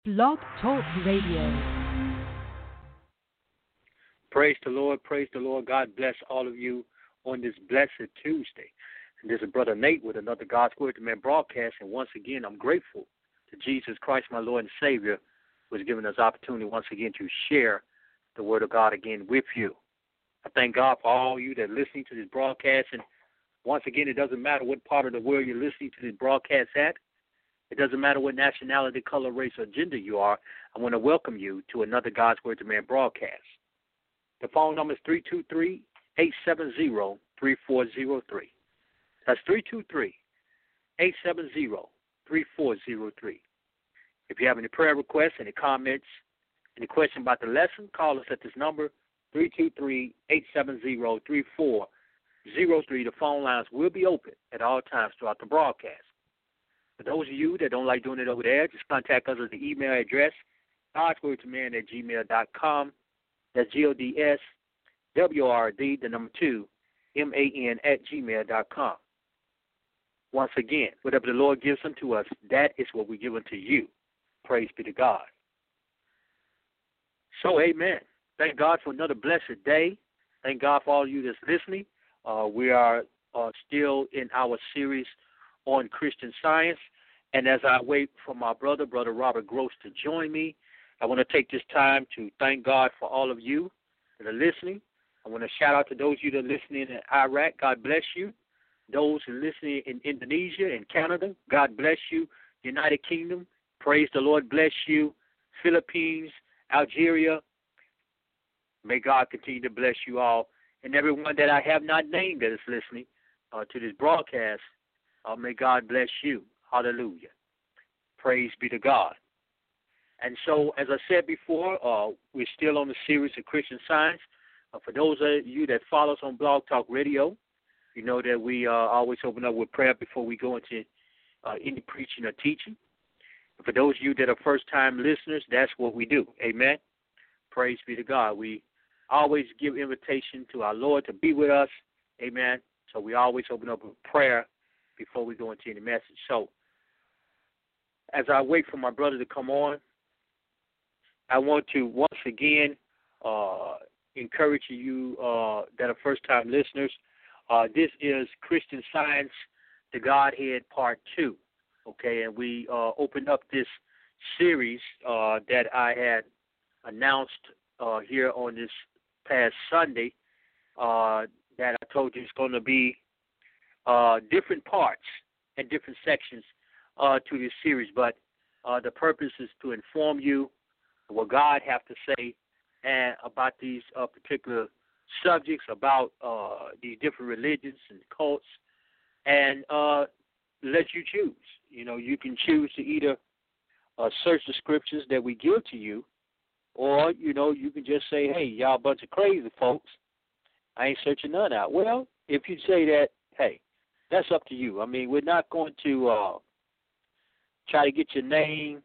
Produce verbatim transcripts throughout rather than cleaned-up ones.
Blog Talk Radio. Praise the Lord, praise the Lord. God bless all of you on this blessed Tuesday. And this is Brother Nate with another God's Word to Man broadcast. And once again, I'm grateful to Jesus Christ, my Lord and Savior, who has given us opportunity once again to share the Word of God again with you. I thank God for all of you that are listening to this broadcast. And once again, it doesn't matter what part of the world you're listening to this broadcast at. It doesn't matter what nationality, color, race, or gender you are. I want to welcome you to another God's Word to Man broadcast. The phone number is three two three, eight seven zero, three four zero three. That's three two three, eight seven zero, three four zero three. If you have any prayer requests, any comments, any questions about the lesson, call us at this number, three two three, eight seven zero, three four zero three. The phone lines will be open at all times throughout the broadcast. For those of you that don't like doing it over there, just contact us at the email address, godswordtoman at gmail dot com. That's G O D S W R D, the number two, M A N at gmail dot com. Once again, whatever the Lord gives unto us, that is what we give unto you. Praise be to God. So, amen. Thank God for another blessed day. Thank God for all of you that's listening. Uh, we are uh, still in our series on Christian Science. And as I wait for my brother, Brother Robert Gross, to join me, I want to take this time to thank God for all of you that are listening. I want to shout out to those of you that are listening in Iraq. God bless you. Those who are listening in Indonesia and Canada, God bless you. United Kingdom, praise the Lord, bless you. Philippines, Algeria, may God continue to bless you all. And everyone that I have not named that is listening uh, to this broadcast, uh, may God bless you. Hallelujah. Praise be to God. And so, as I said before, uh, we're still on the series of Christian Science. Uh, for those of you that follow us on Blog Talk Radio, you know that we uh, always open up with prayer before we go into uh, any preaching or teaching. And for those of you that are first-time listeners, that's what we do. Amen. Praise be to God. We always give invitation to our Lord to be with us. Amen. So we always open up with prayer before we go into any message. So as I wait for my brother to come on, I want to once again uh, encourage you uh, that are first-time listeners. Uh, this is Christian Science, the Godhead Part two, okay? And we uh, opened up this series uh, that I had announced uh, here on this past Sunday uh, that I told you is going to be uh, different parts and different sections uh, to this series. But uh, the purpose is to inform you what God have to say and about these uh, particular subjects, about uh, these different religions and cults, and uh, let you choose. You know, you can choose to either uh, search the scriptures that we give to you, or, you know, you can just say, hey, y'all a bunch of crazy folks. I ain't searching none out. Well, if you say that, hey, that's up to you. I mean, we're not going to uh, try to get your name,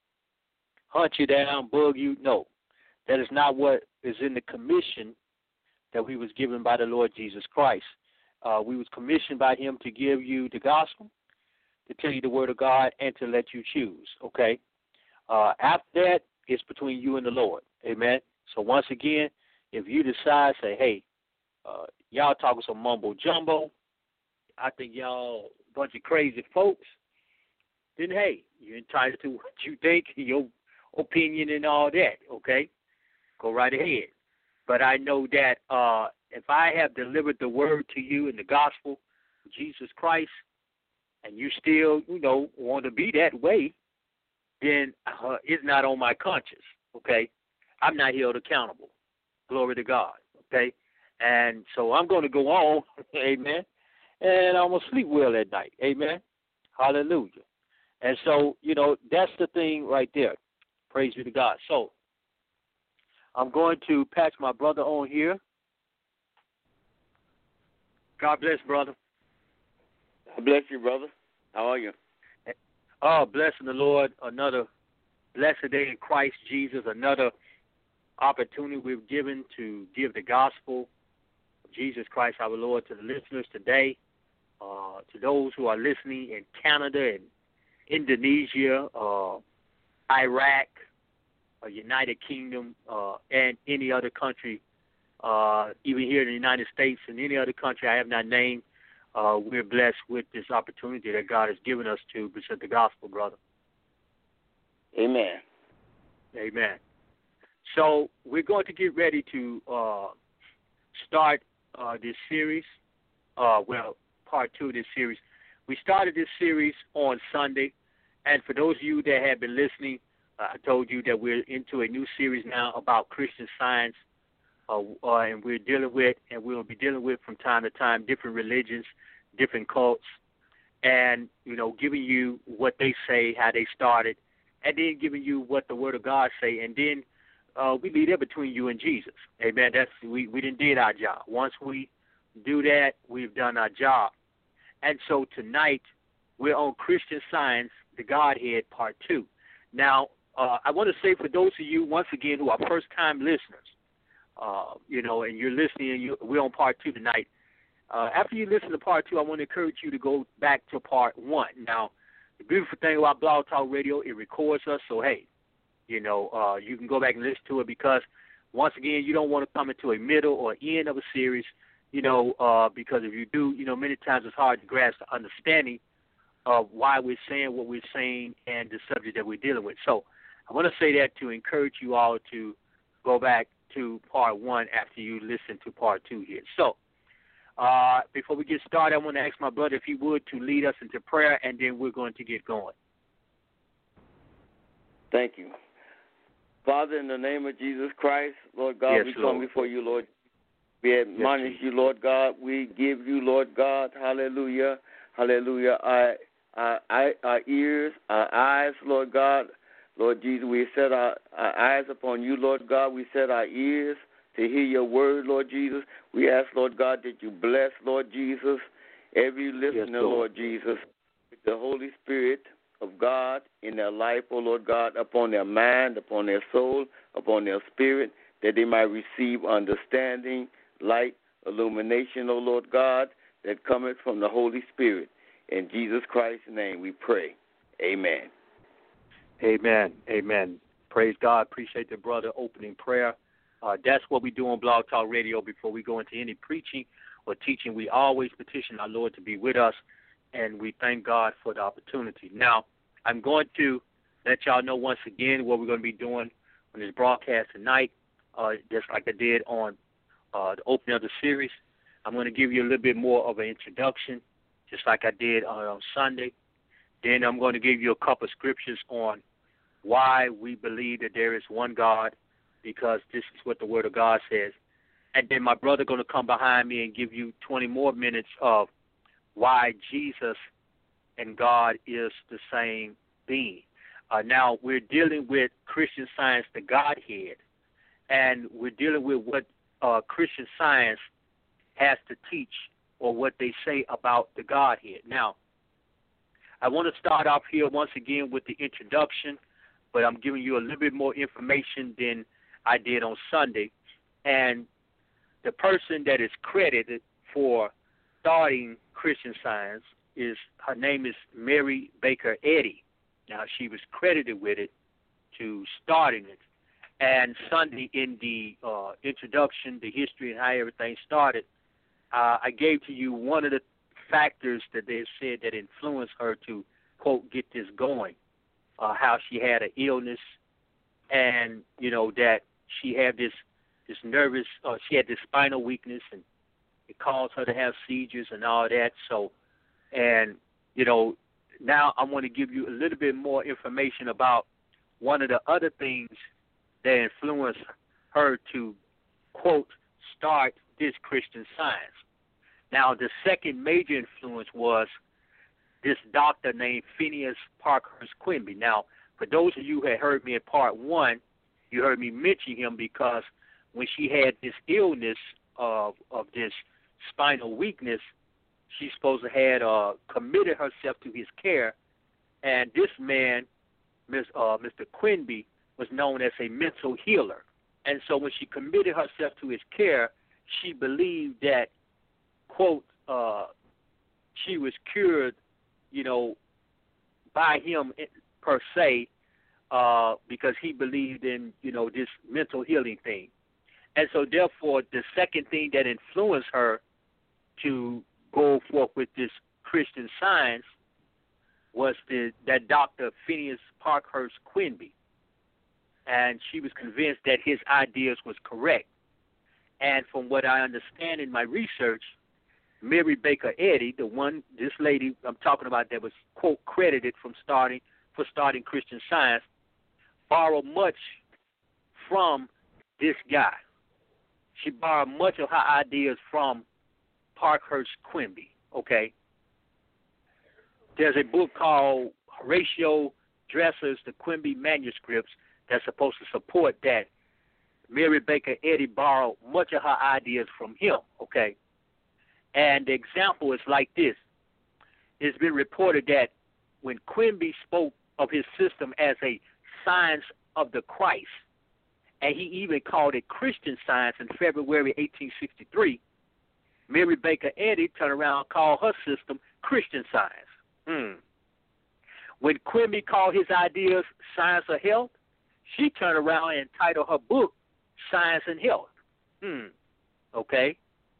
hunt you down, bug you. No, that is not what is in the commission that we was given by the Lord Jesus Christ. Uh, we was commissioned by him to give you the gospel, to tell you the word of God, and to let you choose, okay? Uh, after that, it's between you and the Lord, amen? So once again, if you decide, say, hey, uh, y'all talking some mumbo-jumbo, I think y'all a bunch of crazy folks, then, hey, you're entitled to what you think, your opinion and all that, okay? Go right ahead. But I know that uh, if I have delivered the word to you in the gospel of Jesus Christ, and you still, you know, want to be that way, then uh, it's not on my conscience, okay? I'm not held accountable. Glory to God, okay? And so I'm going to go on, amen, and I'm going to sleep well at night, amen? Hallelujah. And so, you know, that's the thing right there. Praise be to God. So I'm going to patch my brother on here. God bless, brother. God bless you, brother. How are you? Oh, blessing the Lord. Another blessed day in Christ Jesus. Another opportunity we've given to give the gospel of Jesus Christ our Lord to the listeners today. Uh, to those who are listening in Canada and Indonesia, uh, Iraq, uh, United Kingdom, uh, and any other country, uh, even here in the United States and any other country I have not named, uh, we're blessed with this opportunity that God has given us to present the gospel, brother. Amen. Amen. So we're going to get ready to uh, start uh, this series, uh, well, part two of this series. We started this series on Sunday, and for those of you that have been listening, uh, I told you that we're into a new series now about Christian Science, uh, uh, and we're dealing with, and we'll be dealing with from time to time, different religions, different cults, and, you know, giving you what they say, how they started, and then giving you what the Word of God say, and then uh, we leave that between you and Jesus. Amen. That's we, we didn't did our job. Once we do that, we've done our job. And so tonight, we're on Christian Science, the Godhead, Part two. Now, uh, I want to say for those of you, once again, who are first-time listeners, uh, you know, and you're listening, and you, we're on Part two tonight. Uh, after you listen to Part two, I want to encourage you to go back to Part one. Now, the beautiful thing about Blog Talk Radio, it records us, so, hey, you know, uh, you can go back and listen to it because, once again, you don't want to come into a middle or end of a series, you know, uh, because if you do, you know, many times it's hard to grasp the understanding of why we're saying what we're saying and the subject that we're dealing with. So I want to say that to encourage you all to go back to part one after you listen to part two here. So uh, before we get started, I want to ask my brother if he would to lead us into prayer, and then we're going to get going. Thank you. Father, in the name of Jesus Christ, Lord God, yes, we Lord. come before you, Lord. We admonish yes, you, Lord God. We give you, Lord God, hallelujah, hallelujah, our, our, our ears, our eyes, Lord God. Lord Jesus, we set our, our eyes upon you, Lord God. We set our ears to hear your word, Lord Jesus. We ask, Lord God, that you bless, Lord Jesus, every listener, yes, Lord. Lord Jesus, with the Holy Spirit of God in their life, oh Lord God, upon their mind, upon their soul, upon their spirit, that they might receive understanding, light, illumination, O Lord God, that cometh from the Holy Spirit. In Jesus Christ's name we pray. Amen. Amen. Amen. Praise God. Appreciate the brother opening prayer. Uh, that's what we do on Blog Talk Radio before we go into any preaching or teaching. We always petition our Lord to be with us, and we thank God for the opportunity. Now, I'm going to let y'all know once again what we're going to be doing on this broadcast tonight, uh, just like I did on Uh, the opening of the series. I'm going to give you a little bit more of an introduction, just like I did on, on Sunday. Then I'm going to give you a couple of scriptures on why we believe that there is one God, because this is what the Word of God says. And then my brother going to come behind me and give you twenty more minutes of why Jesus and God is the same being. Uh, now, we're dealing with Christian Science, the Godhead, and we're dealing with what Uh, Christian Science has to teach, or what they say about the Godhead. Now, I want to start off here once again with the introduction, but I'm giving you a little bit more information than I did on Sunday. And the person that is credited for starting Christian Science is, her name is Mary Baker Eddy. Now, she was credited with it to starting it. And Sunday, in the uh, introduction, the history and how everything started, uh, I gave to you one of the factors that they said that influenced her to, quote, get this going, uh, how she had an illness, and, you know, that she had this this nervous, uh, she had this spinal weakness, and it caused her to have seizures and all that. So, and, you know, now I want to give you a little bit more information about one of the other things that influenced her to, quote, start this Christian Science. Now, the second major influence was this doctor named Phineas Parkhurst Quimby. Now, for those of you who had heard me in part one, you heard me mention him because when she had this illness of of this spinal weakness, she's supposed to have uh, committed herself to his care, and this man, Miss uh, Mister Quimby, was known as a mental healer. And so when she committed herself to his care, she believed that, quote, uh, she was cured, you know, by him per se, uh, because he believed in, you know, this mental healing thing. And so, therefore, the second thing that influenced her to go forth with this Christian Science was the, that Doctor Phineas Parkhurst Quimby. And she was convinced that his ideas was correct. And from what I understand in my research, Mary Baker Eddy, the one, this lady I'm talking about that was, quote, credited from starting for starting Christian Science, borrowed much from this guy. She borrowed much of her ideas from Parkhurst Quimby, okay? There's a book called Horatio Dresser's The Quimby Manuscripts that's supposed to support that. Mary Baker Eddy borrowed much of her ideas from him, okay? And the example is like this. It's been reported that when Quimby spoke of his system as a science of the Christ, and he even called it Christian Science in February eighteen sixty-three, Mary Baker Eddy turned around and called her system Christian Science. Hmm. When Quimby called his ideas Science of Health, she turned around and titled her book Science and Health. Hmm. Okay.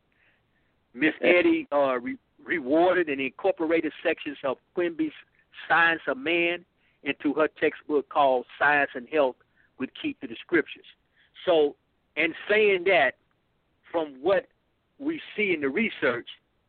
Miss Eddy uh, re- rewarded and incorporated sections of Quimby's Science of Man into her textbook called Science and Health with Key to the Scriptures. So, in saying that, from what we see in the research,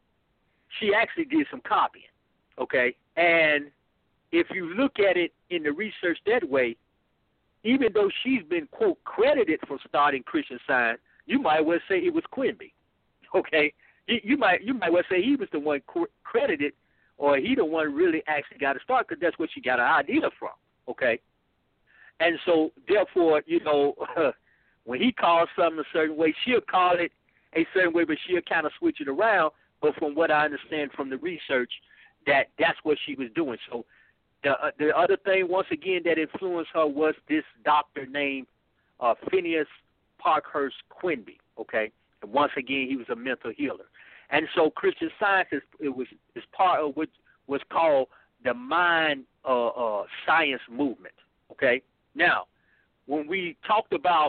she actually did some copying, okay? And if you look at it in the research that way, even though she's been, quote, credited for starting Christian Science, you might well say it was Quimby, okay? You, you might you might well say he was the one credited, or he the one really actually got to start, because that's where she got her idea from, okay? And so, therefore, you know, when he calls something a certain way, she'll call it a certain way, but she'll kind of switch it around. But from what I understand from the research, that that's what she was doing. So the uh, the other thing, once again, that influenced her was this doctor named uh, Phineas Parkhurst Quimby, okay? And once again, he was a mental healer. And so Christian Science is, it was, is part of what was called the mind uh, uh, science movement, okay? Now, when we talked about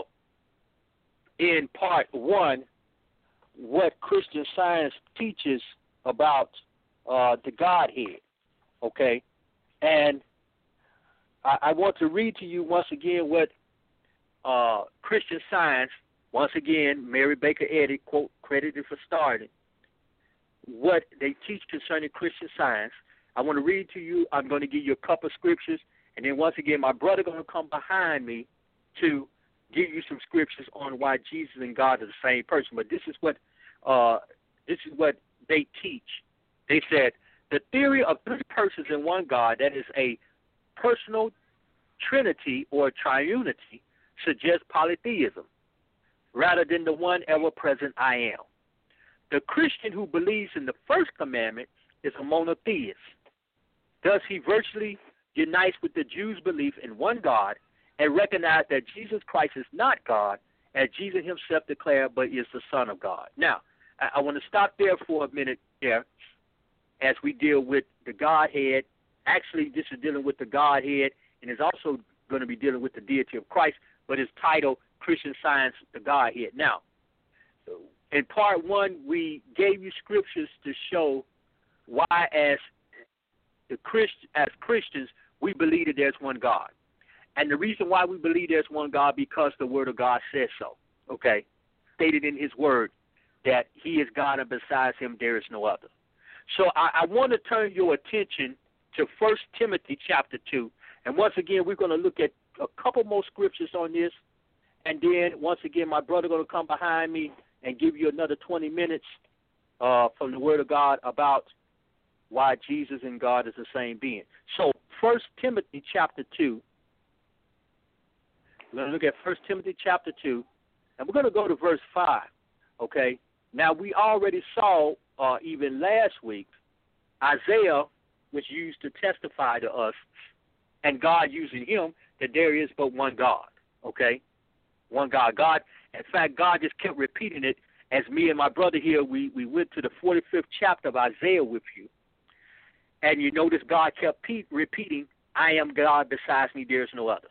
in part one what Christian Science teaches about uh, the Godhead, okay, and I, I want to read to you once again what uh, Christian Science, once again, Mary Baker Eddy, quote, credited for starting, what they teach concerning Christian Science. I want to read to you. I'm going to give you a couple of scriptures, and then once again, my brother going to come behind me to give you some scriptures on why Jesus and God are the same person. But this is what uh, this is what they teach. They said the theory of three persons in one God, that is a personal trinity or triunity, suggests polytheism rather than the one ever-present I am. The Christian who believes in the first commandment is a monotheist. Thus, he virtually unites with the Jews' belief in one God and recognize that Jesus Christ is not God, as Jesus himself declared, but is the Son of God. Now, I, I want to stop there for a minute there as we deal with the Godhead. Actually, this is dealing with the Godhead, and is also going to be dealing with the deity of Christ, but it's titled Christian Science, the Godhead. Now, in part one, we gave you scriptures to show why, as the Christ, as Christians, we believe that there's one God. And the reason why we believe there's one God, because the Word of God says so, okay? Stated in His Word that He is God and besides Him there is no other. So I, I want to turn your attention to First Timothy chapter two. And once again, we're going to look at a couple more scriptures on this. And then, once again, my brother going to come behind me and give you another twenty minutes uh, from the Word of God about why Jesus and God is the same being. So, First Timothy chapter two. We're going to look at First Timothy chapter two, and we're going to go to verse five, okay? Now, we already saw, uh, even last week, Isaiah was used to testify to us, and God using him, that there is but one God, okay? One God. God, in fact, God just kept repeating it as me and my brother here, we, we went to the forty-fifth chapter of Isaiah with you. And you notice God kept pe- repeating, I am God, besides me there is no other.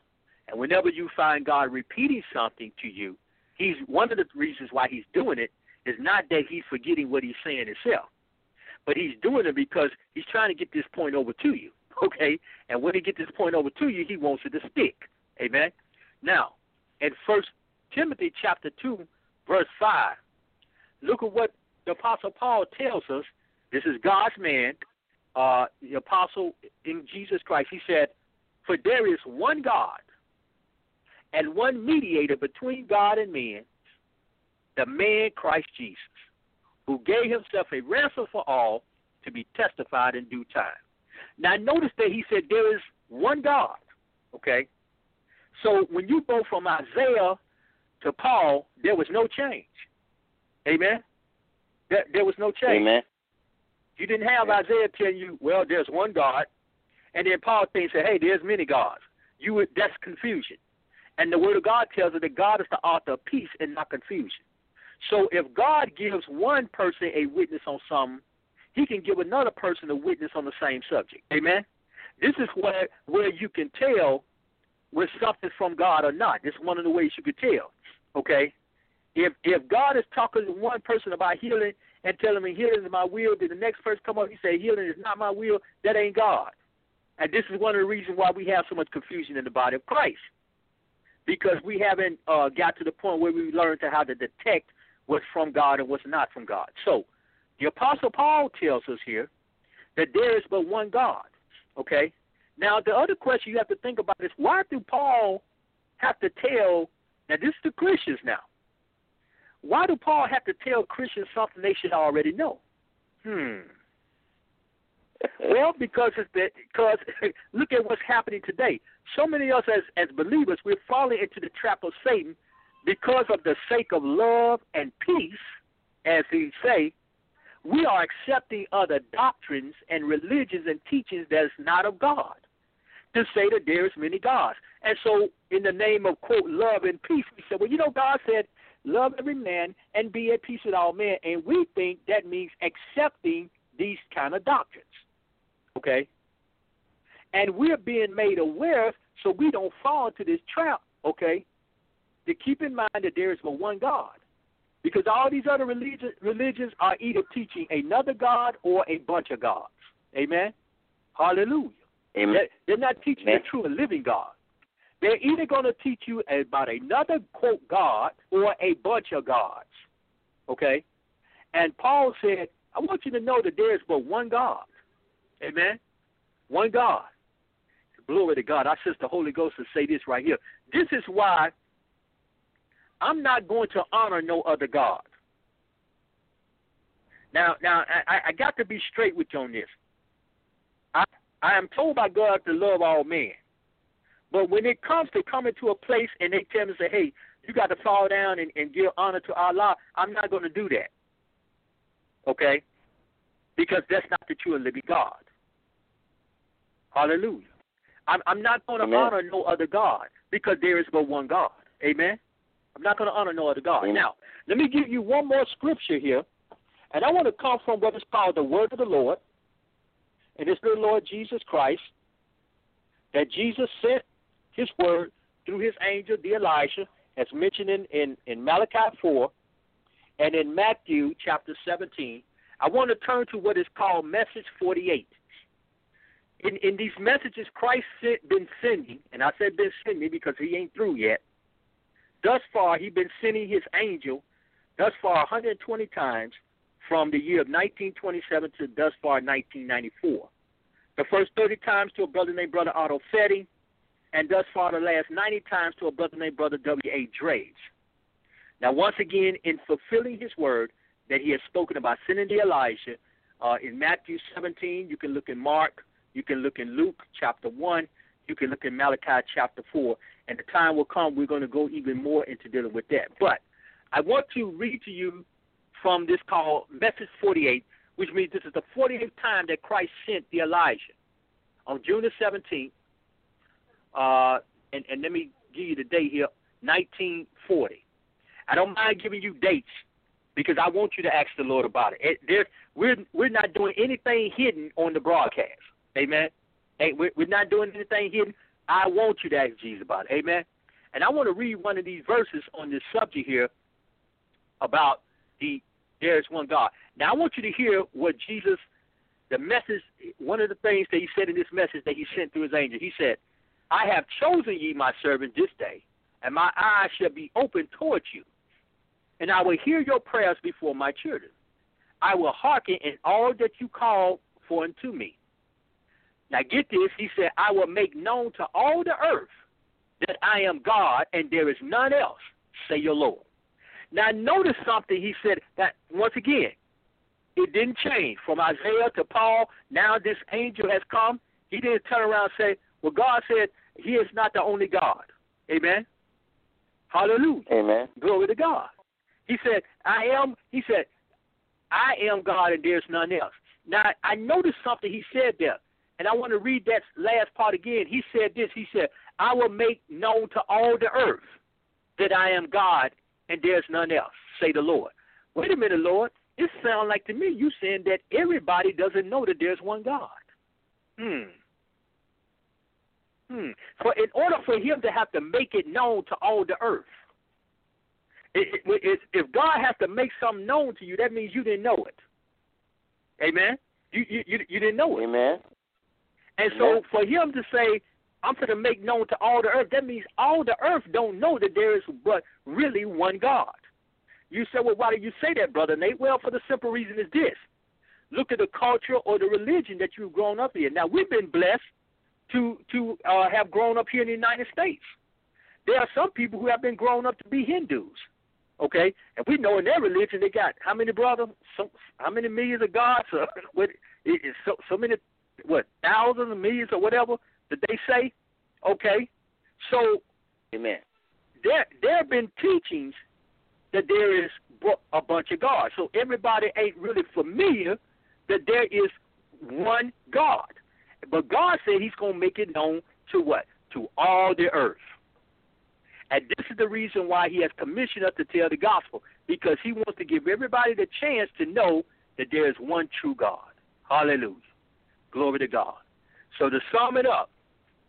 And whenever you find God repeating something to you, he's one of the reasons why he's doing it is not that he's forgetting what he's saying himself, but he's doing it because he's trying to get this point over to you, okay? And when he gets this point over to you, he wants it to stick, amen? Now, in First Timothy chapter two, verse five, look at what the Apostle Paul tells us. This is God's man, uh, the Apostle in Jesus Christ. He said, for there is one God and one mediator between God and men, the man Christ Jesus, who gave himself a ransom for all to be testified in due time. Now, notice that he said there is one God, okay? So when you go from Isaiah to Paul, there was no change. Amen? There, there was no change. Amen. You didn't have Isaiah telling you, well, there's one God, and then Paul saying, hey, there's many gods. You would, that's confusion. And the Word of God tells us that God is the author of peace and not confusion. So if God gives one person a witness on something, he can give another person a witness on the same subject. Amen? This is where, where you can tell when something's from God or not. This is one of the ways you can tell, okay? If if God is talking to one person about healing and telling him healing is my will, then the next person come up and say healing is not my will, that ain't God. And this is one of the reasons why we have so much confusion in the body of Christ, because we haven't uh, got to the point where we learn to how to detect what's from God and what's not from God. So the Apostle Paul tells us here that there is but one God, okay? Now, the other question you have to think about is, why do Paul have to tell, now this is the Christians now, why do Paul have to tell Christians something they should already know? Hmm. Well, because it's that, because look at what's happening today. So many of us as, as believers, we're falling into the trap of Satan because of the sake of love and peace, as he say, we are accepting other doctrines and religions and teachings that is not of God, to say that there is many gods. And so in the name of, quote, love and peace, we say, well, you know, God said, love every man and be at peace with all men. And we think that means accepting these kind of doctrines, okay? And we're being made aware so we don't fall into this trap, okay, to keep in mind that there is but one God. Because all these other religion, religions are either teaching another God or a bunch of gods. Amen? Hallelujah. Amen. They're, they're not teaching Amen. the true and living God. They're either going to teach you about another, quote, God or a bunch of gods. Okay? And Paul said, I want you to know that there is but one God. Amen? One God. Glory to God. I sense the Holy Ghost to say this right here. This is why I'm not going to honor no other God. Now, now I, I got to be straight with you on this. I, I am told by God to love all men. But when it comes to coming to a place and they tell me, say, hey, you got to fall down and, and give honor to Allah, I'm not going to do that. Okay? Because that's not the true and living God. Hallelujah. I'm, I'm not going to honor no other God because there is but one God. Amen? I'm not going to honor no other God. Amen. Now, let me give you one more scripture here, and I want to come from what is called the word of the Lord, and it's the Lord Jesus Christ, that Jesus sent his word through his angel, the Elijah, as mentioned in, in, in Malachi four, and in Matthew chapter seventeen. I want to turn to what is called Message forty-eight. In, in these messages Christ sent, been sending, and I said been sending because he ain't through yet. Thus far, he's been sending his angel, thus far one hundred twenty times, from the year of nineteen twenty-seven to thus far nineteen ninety-four. The first thirty times to a brother named Brother Otto Fetty, and thus far the last ninety times to a brother named Brother W A Drage. Now, once again, in fulfilling his word that he has spoken about sending the Elijah, uh, in Matthew seventeen, you can look in Mark, you can look in Luke chapter one, you can look in Malachi chapter four, and the time will come we're going to go even more into dealing with that. But I want to read to you from this called Message forty-eight, which means this is the forty-eighth time that Christ sent the Elijah. On June the seventeenth, uh, and, and let me give you the date here, nineteen forty. I don't mind giving you dates because I want you to ask the Lord about it. it there, we're, we're not doing anything hidden on the broadcast. Amen? Hey, we're, we're not doing anything hidden. I want you to ask Jesus about it. Amen. And I want to read one of these verses on this subject here about the there is one God. Now, I want you to hear what Jesus, the message, one of the things that he said in this message that he sent through his angel. He said, I have chosen ye my servant this day, and my eyes shall be open towards you, and I will hear your prayers before my children. I will hearken in all that you call for unto me. Now get this, he said, I will make known to all the earth that I am God, and there is none else, say your Lord. Now notice something he said that, once again, it didn't change. From Isaiah to Paul, now this angel has come. He didn't turn around and say, well, God said he is not the only God. Amen? Hallelujah. Amen. Glory to God. He said, I am, he said, I am God and there's none else. Now, I noticed something he said there, and I want to read that last part again. He said this. He said, I will make known to all the earth that I am God and there's none else, say the Lord. Wait a minute, Lord. It sounds like to me you saying that everybody doesn't know that there's one God. Hmm. Hmm. For in order for him to have to make it known to all the earth, it, it, it, if God has to make something known to you, that means you didn't know it. Amen? You you, you, you didn't know it. Amen. And so Amen. For him to say, I'm going to make known to all the earth, that means all the earth don't know that there is but really one God. You say, well, why do you say that, Brother Nate? Well, for the simple reason is this. Look at the culture or the religion that you've grown up in. Now, we've been blessed to to uh, have grown up here in the United States. There are some people who have been grown up to be Hindus, okay? And we know in their religion they got how many, brother? So, how many millions of gods? Uh, what, it, it's so, so many, what, thousands of millions or whatever that they say? Okay? So, Amen. There, there have been teachings that there is a bunch of gods. So everybody ain't really familiar that there is one God. But God said he's going to make it known to what? To all the earth. And this is the reason why he has commissioned us to tell the gospel, because he wants to give everybody the chance to know that there is one true God. Hallelujah. Glory to God. So to sum it up,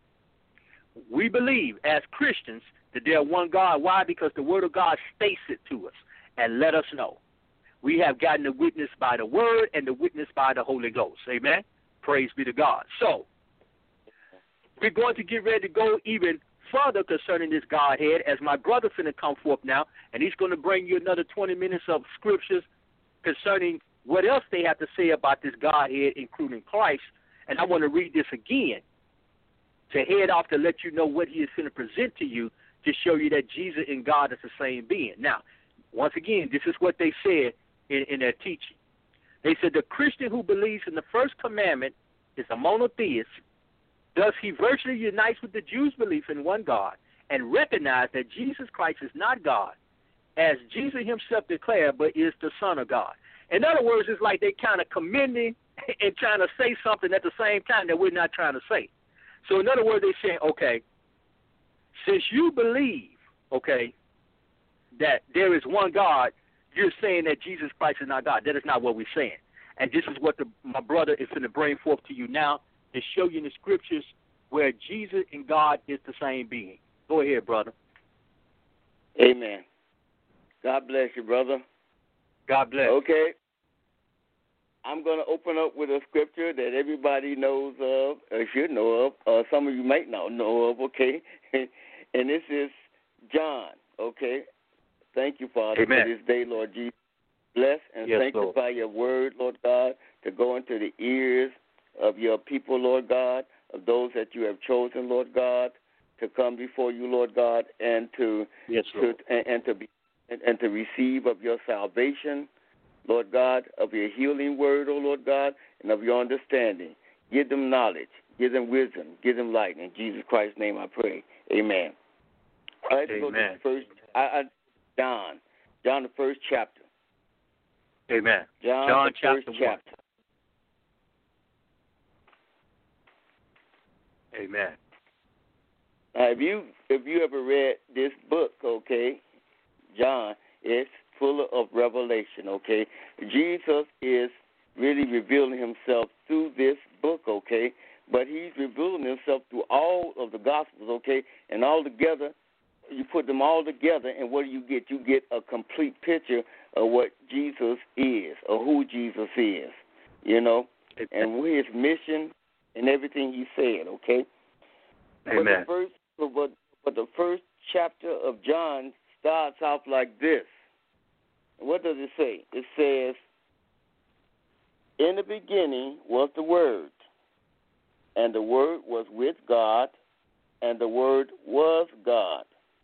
we believe as Christians that there is one God. Why? Because the Word of God states it to us and let us know. We have gotten the witness by the Word and the witness by the Holy Ghost. Amen? Praise be to God. So, we're going to get ready to go even further concerning this Godhead, as my brother's going to come forth now, and he's going to bring you another twenty minutes of scriptures concerning what else they have to say about this Godhead, including Christ. And I want to read this again to head off to let you know what he is going to present to you to show you that Jesus and God is the same being. Now, once again, this is what they said in, in their teaching. They said the Christian who believes in the first commandment is a monotheist. Thus, he virtually unites with the Jews' belief in one God and recognize that Jesus Christ is not God, as Jesus himself declared, but is the Son of God. In other words, it's like they kind of commending and trying to say something at the same time that we're not trying to say. So in other words, they say, okay, since you believe, okay, that there is one God, you're saying that Jesus Christ is not God. That is not what we're saying. And this is what the, my brother is going to bring forth to you now to show you in the scriptures where Jesus and God is the same being. Go ahead, brother. Amen. God bless you, brother. God bless. Okay. I'm going to open up with a scripture that everybody knows of, or should know of, or some of you might not know of, okay? And this is John, okay? Thank you, Father, Amen. for this day, Lord Jesus. Bless and yes, sanctify Lord. your word, Lord God, to go into the ears of your people, Lord God, of those that you have chosen, Lord God, to come before you, Lord God, and to yes, to and, and to be and, and to receive of your salvation, Lord God, of your healing word, oh Lord God, and of your understanding. Give them knowledge, give them wisdom, give them light. In Jesus Christ's name I pray. Amen. All right, Amen. go to the first, I, I, John, John, the first chapter. Amen. John, John the chapter first one. chapter. Amen. Now, if you if you ever read this book, okay, John, it's full of revelation, okay? Jesus is really revealing himself through this book, okay? but he's revealing himself through all of the Gospels, okay? And all together, you put them all together, and what do you get? You get a complete picture of what Jesus is or who Jesus is, you know, and his mission and everything he said, okay? Amen. But the first, but, but the first chapter of John starts off like this. What does it say? It says, in the beginning was the Word, and the Word was with God, and the Word was God.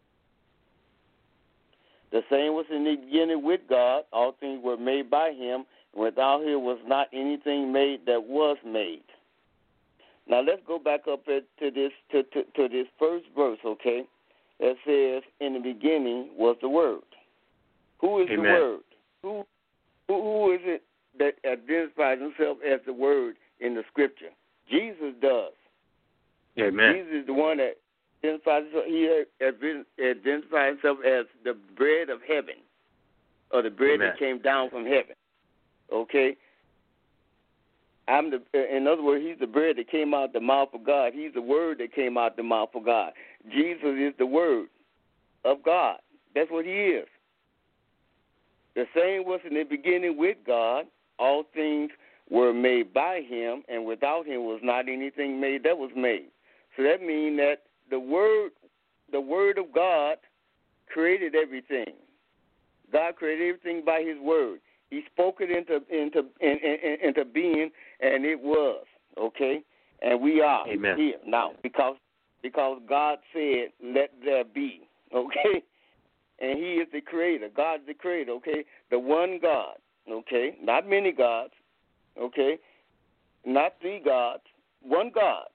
The same was in the beginning with God. All things were made by him, and without him was not anything made that was made. Now let's go back up at, to this to, to, to this first verse, okay? That says, in the beginning was the Word. Who is Amen. the Word? Who, who who is it that identifies himself as the Word in the Scripture? Jesus does. Amen. Jesus is the one that identifies himself, he identifies himself as the bread of heaven, or the bread Amen. that came down from heaven. Okay? I'm the. In other words, he's the bread that came out the mouth of God. He's the Word that came out the mouth of God. Jesus is the Word of God. That's what he is. The same was in the beginning with God. All things were made by him, and without him was not anything made that was made. So that means that the Word, the Word of God created everything. God created everything by his Word. He spoke it into into into, into being, and it was, okay? And we are Amen. here now because because God said, let there be, okay? And he is the creator. God's the creator, okay? The one God, okay? Not many gods, okay? Not three gods, one God.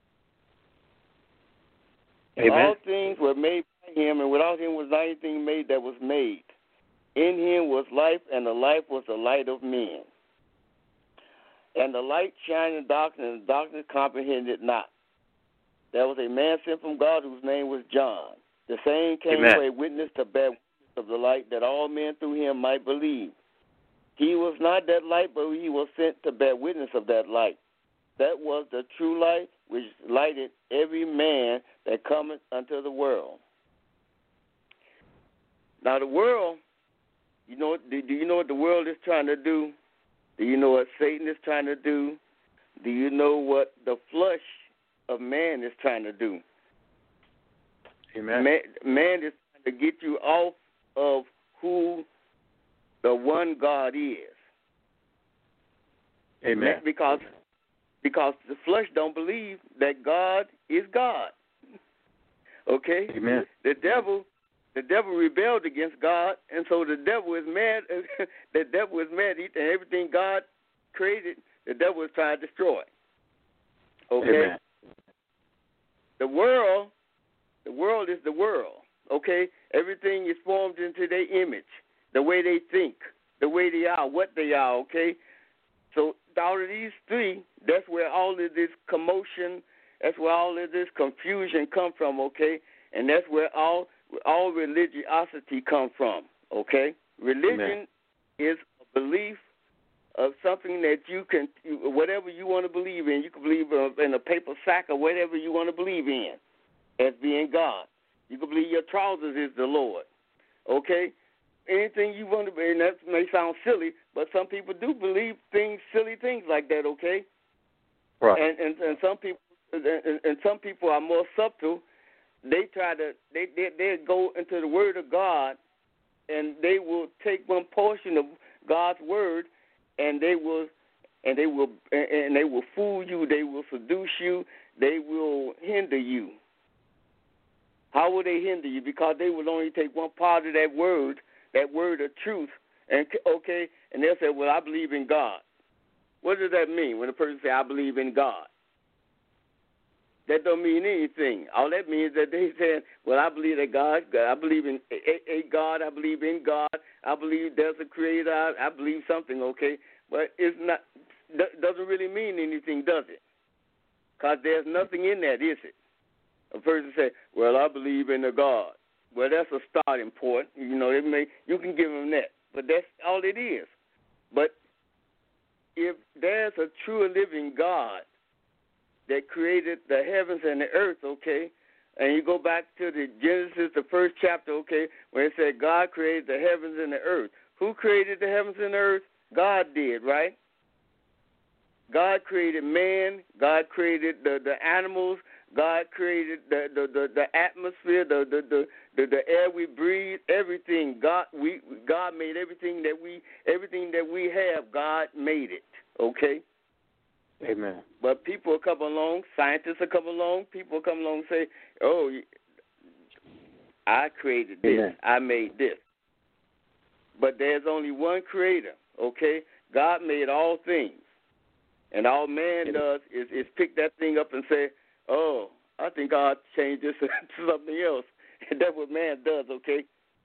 Amen. All things were made by him, and without him was not anything made that was made. In him was life, and the life was the light of men. And the light shined in darkness, and the darkness comprehended not. There was a man sent from God whose name was John. The same came Amen. for a witness to bear witness of the light, that all men through him might believe. He was not that light, but he was sent to bear witness of that light. That was the true light, which lighted every man that cometh unto the world. Now the world, you know, do, do you know what the world is trying to do? Do you know what Satan is trying to do? Do you know what the flesh of man is trying to do? Amen. Man, man is trying to get you off of who the one God is. Amen. Man, because because the flesh don't believe that God is God. Okay? Amen. The devil the devil rebelled against God, and so the devil is mad. The devil is mad, and everything God created, the devil is trying to destroy. Okay? Amen. The world, the world is the world. Okay? Everything is formed into their image, the way they think, the way they are, what they are, okay? So out of these three, that's where all of this commotion, that's where all of this confusion come from, okay? And that's where all all religiosity come from, okay? Religion Amen. is a belief of something that you can, whatever you want to believe in, you can believe in a paper sack or whatever you want to believe in as being God. You can believe your trousers is the Lord, okay? Anything you want to be, and that may sound silly, but some people do believe things, silly things like that, okay? Right. And and, and some people and, and some people are more subtle. They try to they they they go into the Word of God, and they will take one portion of God's Word, and they will and they will and they will fool you. They will seduce you. They will hinder you. How will they hinder you? Because they will only take one part of that word, that word of truth, and okay, and they'll say, well, I believe in God. What does that mean when a person says, I believe in God? That don't mean anything. All that means is that they say, well, I believe that God, I believe in a, a God, I believe in God, I believe there's a creator, I, I believe something, okay? But it's not, doesn't really mean anything, does it? Because there's nothing in that, is it? A person say, well, I believe in a God. Well, that's a starting point. You know, it may, you can give them that, but that's all it is. But if there's a true and living God, that created the heavens and the earth, okay? And you go back to the Genesis, the first chapter, okay, where it said God created the heavens and the earth. Who created the heavens and the earth? God did, right? God created man. God created the, the animals. God created the, the, the, the atmosphere, the, the, the, the, the air we breathe, everything. God we God made everything that we everything that we have. God made it, okay? Amen. But people will come along, scientists will come along, people will come along and say, oh, I created this, Amen. I made this. But there's only one creator, okay? God made all things. And all man Amen. does is, is pick that thing up and say, oh, I think I'll change this to something else. And that's what man does, okay?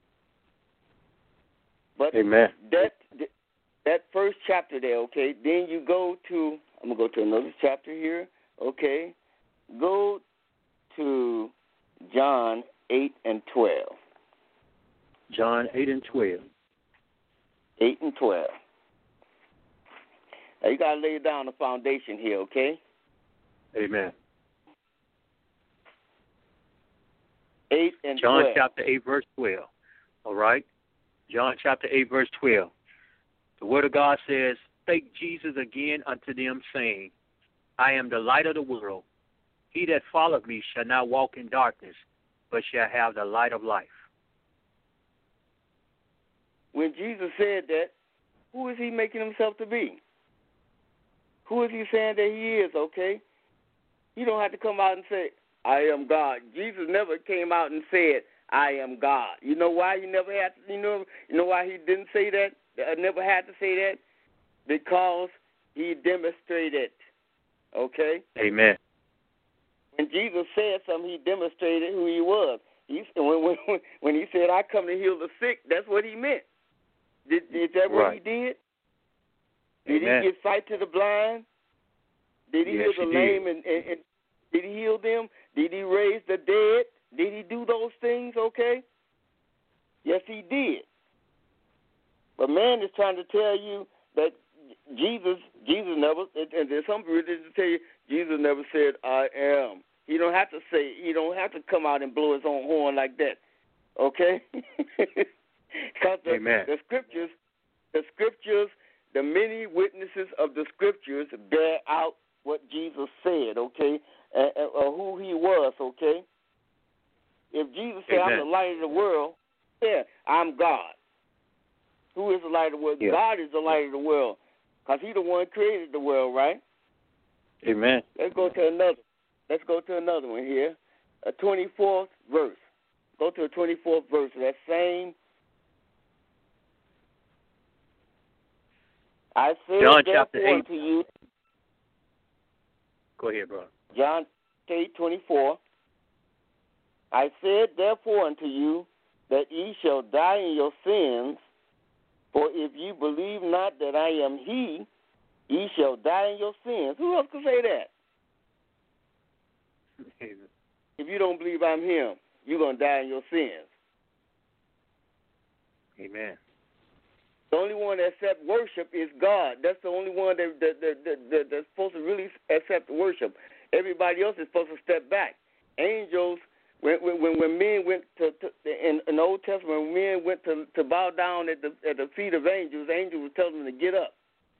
But Amen. that that first chapter there, okay, then you go to, I'm going to go to another chapter here, okay? Go to John eight and twelve. John eight and twelve. eight and twelve. Now, you got to lay down the foundation here, okay? Amen. eight and John twelve. chapter eight, verse twelve. All right? John chapter eight, verse twelve. The word of God says, spake Jesus again unto them, saying, I am the light of the world. He that followeth me shall not walk in darkness, but shall have the light of life. When Jesus said that, who is he making himself to be? Who is he saying that he is, okay? You don't have to come out and say, I am God. Jesus never came out and said, I am God. You know why he never had to, you know, you know why he didn't say that? Uh, never had to say that? Because he demonstrated, okay? Amen. When Jesus said something, he demonstrated who he was. He, when, when, when he said, I come to heal the sick, that's what he meant. Did, is that what Right. he did? Did Amen. he give sight to the blind? Did he Yes, heal the he lame? did. And, and, and did he heal them? Did he raise the dead? Did he do those things, okay? Yes, he did. But man is trying to tell you that Jesus, Jesus never, and there's some religions tell you, Jesus never said, I am. He don't have to say, he don't have to come out and blow his own horn like that, okay? Because the, Amen. the scriptures, the scriptures, the many witnesses of the scriptures bear out what Jesus said, okay, and, and, or who he was, okay? If Jesus said, Amen. I'm the light of the world, yeah, I'm God. Who is the light of the world? Yeah. God is the light of the world, because he the one created the world, right? Amen. Let's go to another. Let's go to another one here. A twenty-fourth verse. Go to the twenty-fourth verse of that same. I said John chapter therefore eight. unto you. Go ahead, brother. John eight twenty-four. I said therefore unto you that ye shall die in your sins, for if ye believe not that I am he, ye shall die in your sins. Who else can say that? Amen. If you don't believe I'm him, you're going to die in your sins. Amen. The only one that accepts worship is God. That's the only one that, that, that, that, that that's supposed to really accept worship. Everybody else is supposed to step back. Angels, when when, when men went to, to in, in the Old Testament, when men went to, to bow down at the at the feet of angels, angels would tell them to get up.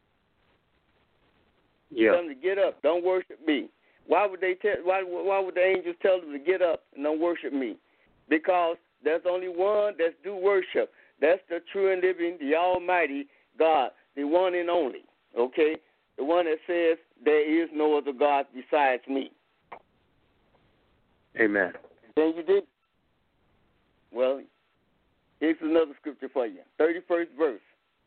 Yeah. Tell them to get up. Don't worship me. Why would they tell? Why why would the angels tell them to get up and don't worship me? Because there's only one that's due worship. That's the true and living, the Almighty God, the one and only. Okay, the one that says there is no other God besides me. Amen. Then you did. Well, here's another scripture for you. thirty-first verse.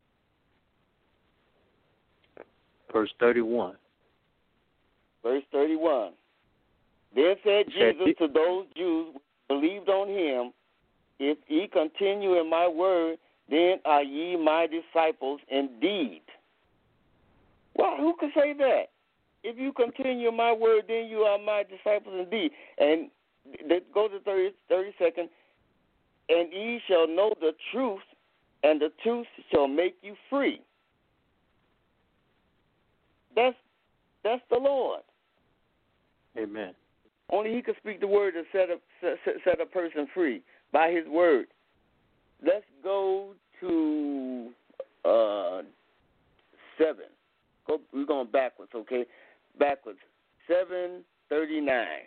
Verse thirty-one. Verse thirty-one. Then said Jesus to those Jews who believed on him, if ye continue in my word, then are ye my disciples indeed. Well, who can say that? If you continue in my word, then you are my disciples indeed. And let's go to thirty, thirty seconds. And ye shall know the truth, and the truth shall make you free. That's that's the Lord. Amen. Only he can speak the word to set a, set, set a person free by his word. Let's go to uh, seven. Go, we're going backwards, okay? Backwards. seven thirty-nine.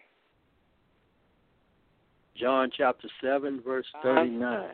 John chapter seven, verse thirty-nine.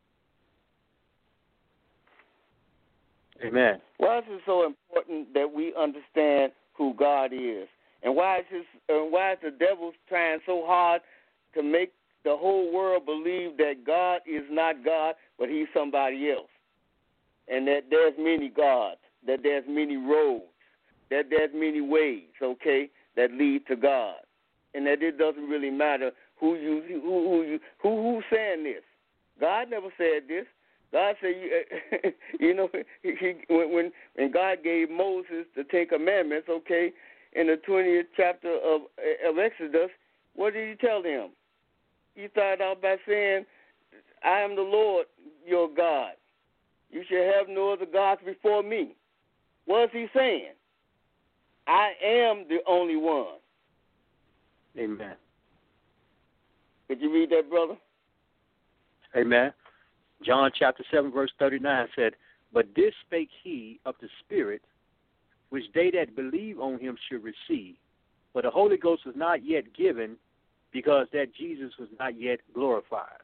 Amen. Why is it so important that we understand who God is? And why is this, uh, why is the devil trying so hard to make the whole world believe that God is not God, but he's somebody else? And that there's many gods, that there's many roads, that there's many ways, okay, that lead to God. And that it doesn't really matter who you who who you who who's saying this. God never said this. God said, you, you know, he, he, when when God gave Moses the Ten Commandments, okay, in the twentieth chapter of of Exodus, what did he tell them? He started out by saying, "I am the Lord your God. You shall have no other gods before me." What is he saying? I am the only one. Amen. Could you read that, brother? Amen. John chapter seven, verse thirty-nine said, "But this spake he of the Spirit, which they that believe on him should receive. For the Holy Ghost was not yet given, because that Jesus was not yet glorified."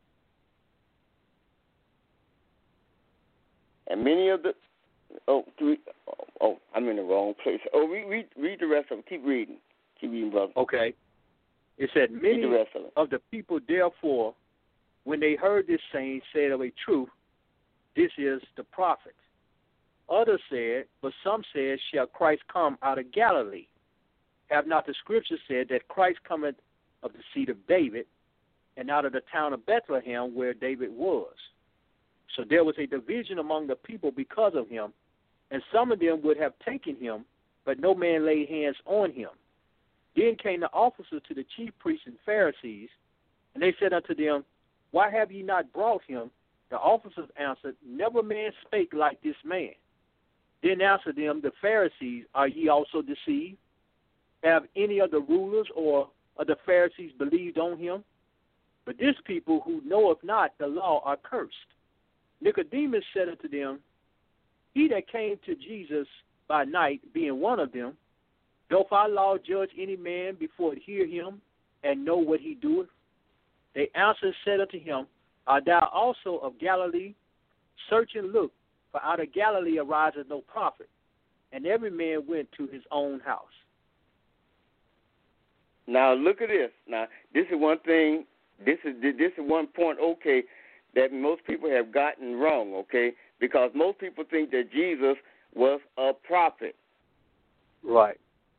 And many of the oh, we, oh, oh, I'm in the wrong place. Oh, read, read, read the rest of it. Keep reading. Keep reading, brother. Okay. It said, "Many read the rest of, it. of the people, therefore, when they heard this saying, said of a truth, this is the prophet. Others said, but some said, shall Christ come out of Galilee? Have not the scriptures said that Christ cometh of the seed of David, and out of the town of Bethlehem where David was? So there was a division among the people because of him, and some of them would have taken him, but no man laid hands on him. Then came the officers to the chief priests and Pharisees, and they said unto them, Why have ye not brought him? The officers answered, Never man spake like this man. Then answered them the Pharisees, Are ye also deceived? Have any of the rulers or of the Pharisees believed on him? But this people who knoweth not the law are cursed. Nicodemus said unto them, He that came to Jesus by night, being one of them, doth our law judge any man before it hear him, and know what he doeth? They answered and said unto him, Art thou also of Galilee? Search and look, for out of Galilee ariseth no prophet. And every man went to his own house. Now look at this. Now this is one thing. This is this is one point. Okay, that most people have gotten wrong. Okay, because most people think that Jesus was a prophet. Right.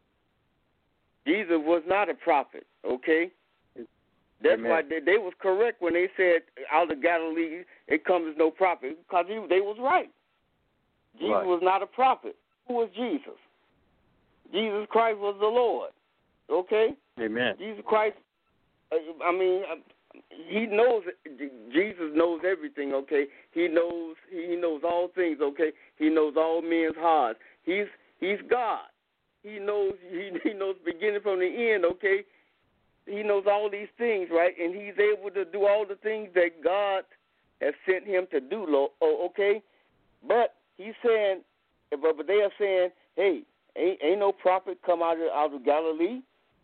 Jesus was not a prophet. Okay. That's Amen. why they, they was correct when they said out of Galilee it comes no prophet, because he, they was right. Jesus right. was not a prophet. Who was Jesus? Jesus Christ was the Lord. Okay? Amen. Jesus Christ, I mean, he knows, Jesus knows everything, okay? He knows he knows all things, okay? He knows all men's hearts. He's he's God. He knows he, he knows beginning from the end, okay? He knows all these things, right? And he's able to do all the things that God has sent him to do, oh, okay? But he's saying, but, but they are saying, hey, ain't, ain't no prophet come out of, out of Galilee?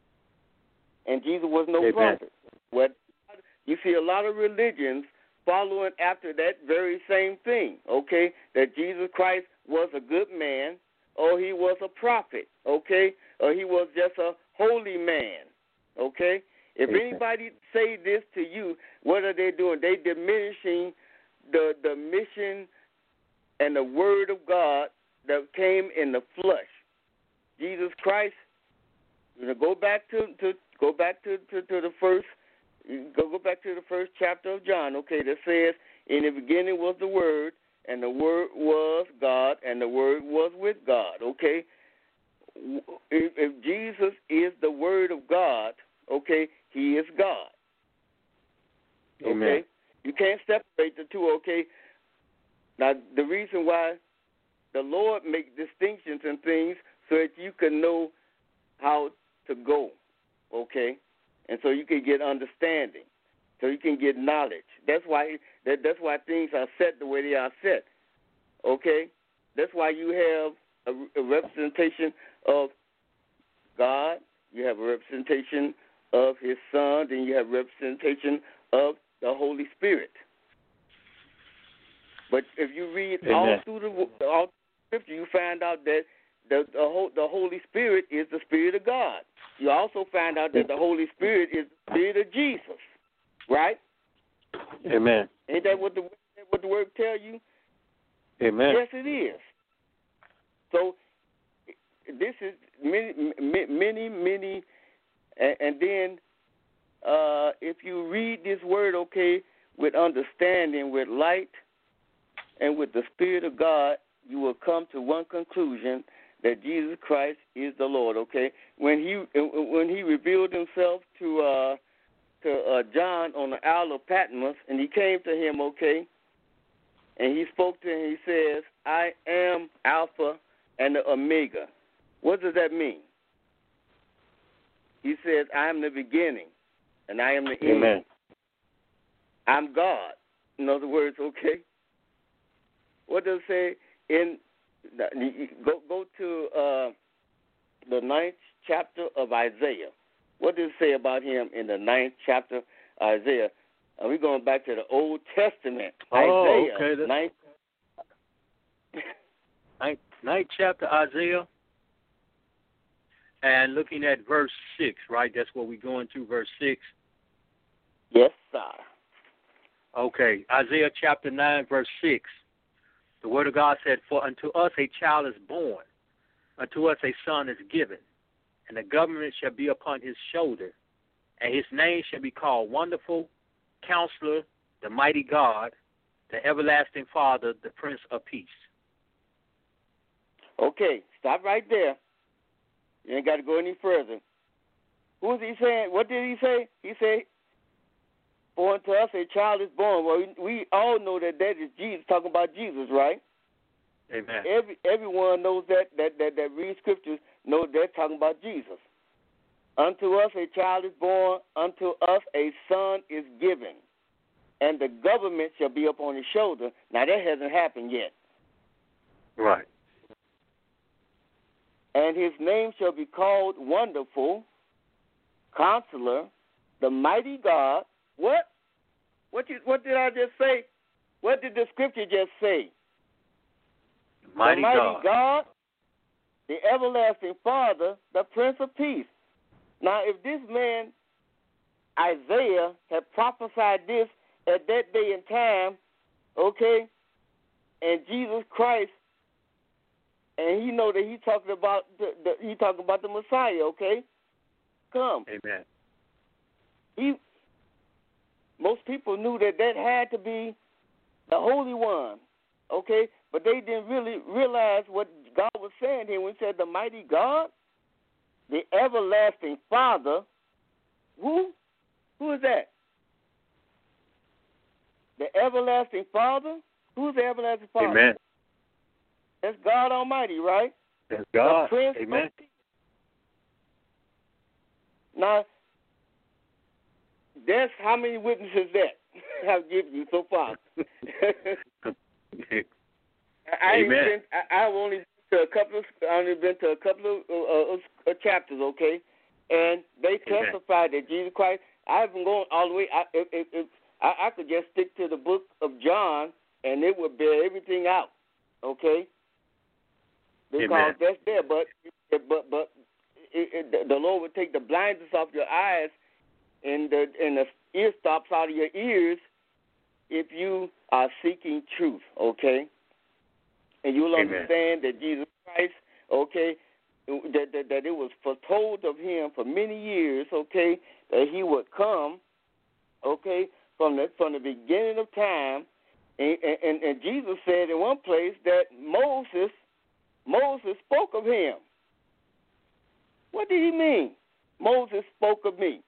And Jesus was no Amen. prophet. Well, you see a lot of religions following after that very same thing, okay? That Jesus Christ was a good man, or he was a prophet, okay? Or he was just a holy man. Okay? If Amen. anybody say this to you, what are they doing? They diminishing the the mission and the word of God that came in the flesh. Jesus Christ, you know, go back to, to go back to, to, to the first go go back to the first chapter of John, okay, that says, in the beginning was the Word, and the Word was God, and the Word was with God, okay? If, if Jesus is the Word of God, okay, he is God. Okay? Amen. You can't separate the two, okay? Now, the reason why the Lord makes distinctions and things so that you can know how to go, okay? And so you can get understanding, so you can get knowledge. That's why that, that's why things are set the way they are set, okay? That's why you have a, a representation of God, you have a representation of His Son, then you have representation of the Holy Spirit. But if you read Amen. all through the all through Scripture, you find out that the the, whole, the Holy Spirit is the Spirit of God. You also find out that the Holy Spirit is the Spirit of Jesus, right? Amen. Ain't that what the what the Word tell you? Amen. Yes, it is. So this is many, many, many, and, and then uh, if you read this Word, okay, with understanding, with light, and with the Spirit of God, you will come to one conclusion, that Jesus Christ is the Lord, okay? When he when he revealed himself to uh, to uh, John on the Isle of Patmos, and he came to him, okay, and he spoke to him, he says, I am Alpha and the Omega. What does that mean? He says, I am the beginning, and I am the end. Amen. I'm God. In other words, okay? What does it say in go go to uh, the ninth chapter of Isaiah? What does it say about him in the ninth chapter of Isaiah? Are we going back to the Old Testament? Oh, Isaiah, okay. The ninth, ninth, ninth chapter Isaiah, and looking at verse six, right? That's what we're going to, verse six. Yes, sir. Okay, Isaiah chapter nine, verse six. The word of God said, for unto us a child is born, unto us a son is given, and the government shall be upon his shoulder, and his name shall be called Wonderful, Counselor, the Mighty God, the Everlasting Father, the Prince of Peace. Okay, stop right there. You ain't got to go any further. Who is he saying? What did he say? He said, for unto us a child is born. Well, we, we all know that that is Jesus, talking about Jesus, right? Amen. Every everyone knows that that that, that read scriptures know they're talking about Jesus. Unto us a child is born, unto us a son is given, and the government shall be upon his shoulder. Now that hasn't happened yet. Right. And his name shall be called Wonderful, Counselor, the Mighty God. What? What you, what did I just say? What did the scripture just say? Mighty, the mighty God. God, the everlasting Father, the Prince of Peace. Now, if this man, Isaiah, had prophesied this at that day and time, okay, and Jesus Christ, and he know that he talking about the, the he talking about the Messiah, okay? Come. Amen. He most people knew that that had to be the Holy One, okay? But they didn't really realize what God was saying here when he said the mighty God, the everlasting Father. Who? Who is that? The everlasting Father? Who's the everlasting Father? Amen. That's God Almighty, right? That's God. The Prince Amen. of Peace. Now, that's how many witnesses that I've given you so far. I Amen. been, I, I've only been to a couple of, I've only been to a couple of uh, uh, chapters, okay, and they Amen. testified that Jesus Christ. I've been going all the way. I, if, if, if, I, I could just stick to the book of John, and it would bear everything out, okay, because Amen. that's there. But but but it, it, the Lord would take the blindness off your eyes and the and the ear stops out of your ears if you are seeking truth, okay. And you'll Amen. understand that Jesus Christ, okay, that, that that it was foretold of him for many years, okay, that he would come, okay, from the from the beginning of time, and, and, and Jesus said in one place that Moses Moses spoke of him. What did he mean? Moses spoke of me.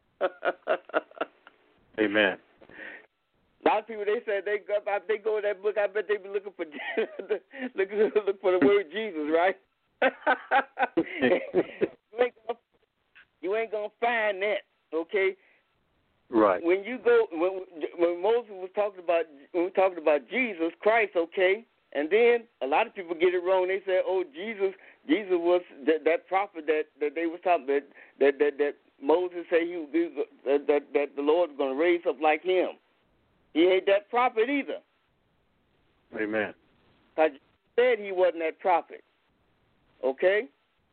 Amen. A lot of people, they say they go, they go in that book, I bet they be looking for looking look for the word Jesus, right? you, ain't gonna, You ain't gonna find that, okay? Right. When you go, when, when Moses was talking about, when we talking about Jesus Christ, okay, and then a lot of people get it wrong. They say, "Oh, Jesus, Jesus was that, that prophet that, that they was talking that that that, that Moses said he, he that, that that the Lord was going to raise up like him." He ain't that prophet either. Amen. Because Jesus said he wasn't that prophet. Okay.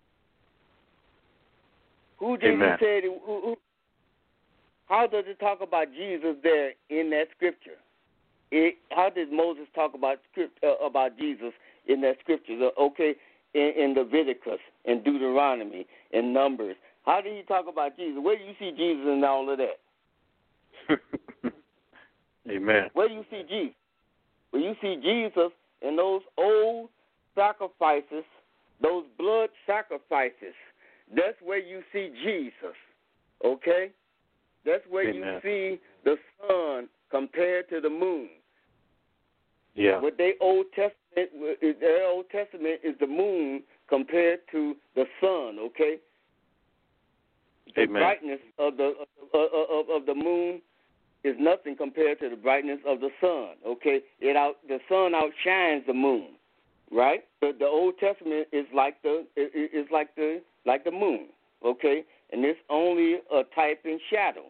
Who Jesus Amen. said? Who, who, how does it talk about Jesus there in that scripture? It, how did Moses talk about script uh, about Jesus in that scripture? The, okay, in, in Leviticus, in Deuteronomy, in Numbers. How did he talk about Jesus? Where do you see Jesus in all of that? Amen. Where do you see Jesus? Well, you see Jesus in those old sacrifices, those blood sacrifices. That's where you see Jesus. Okay? That's where Amen. you see the sun compared to the moon. Yeah. What they Old Testament, their Old Testament is the moon compared to the sun. Okay. The Amen. brightness of the of, of, of the moon is nothing compared to the brightness of the sun. Okay. It out the sun outshines the moon. Right. The, the Old Testament is like the is like the like the moon. Okay. And it's only a type and shadow.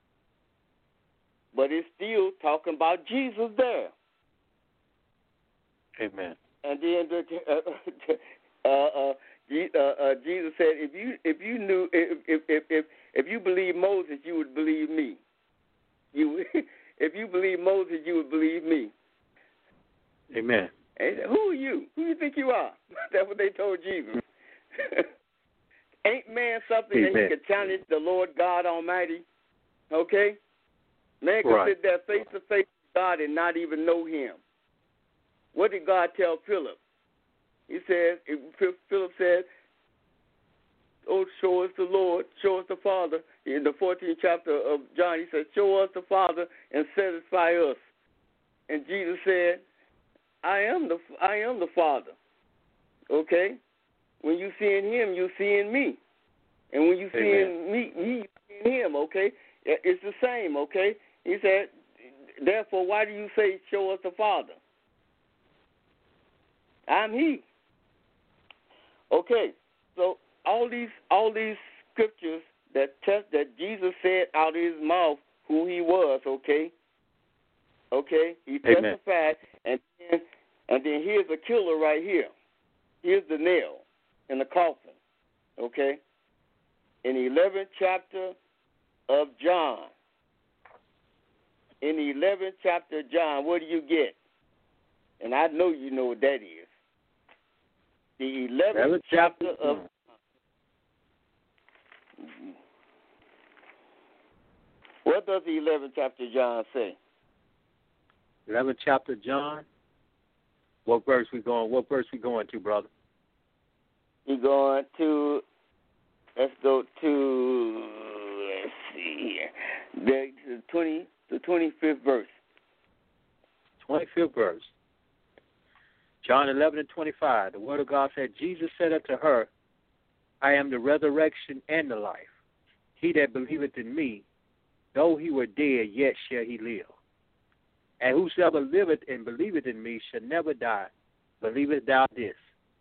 But it's still talking about Jesus there. Amen. And then the, uh, uh, uh, uh, Jesus said, "If you if you knew if if if if you believe Moses, you would believe me. You if you believe Moses, you would believe me." Amen. And he said, "Who are you? Who do you think you are?" That's what they told Jesus. Ain't man something Amen. that he could challenge the Lord God Almighty? Okay, man could Right. sit there face to face with God and not even know Him. What did God tell Philip? He said, Philip said, "Oh, show us the Lord, show us the Father." In the fourteenth chapter of John, he said, "Show us the Father and satisfy us." And Jesus said, "I am the I am the Father." Okay? When you see in Him, you see in me. And when you see in me, me, you see in Him, okay? It's the same, okay? He said, "Therefore, why do you say, show us the Father? I'm He." Okay, so all these all these scriptures that test that Jesus said out of His mouth who He was, okay? Okay, He Amen. testified, and then and then here's a killer right here. Here's the nail in the coffin, okay? In the eleventh chapter of John, in the eleventh chapter of John, what do you get? And I know you know what that is. The eleventh chapter of John. What does the eleventh chapter of John say? eleventh chapter of John. What verse we going? What verse we going to, brother? We're going to. Let's go to. Let's see here. The, the twenty, the twenty-fifth verse. twenty-fifth verse. John eleven and twenty-five. The word of God said, "Jesus said unto her, I am the resurrection and the life. He that believeth in me, though he were dead, yet shall he live. And whosoever liveth and believeth in me shall never die. Believest thou this?"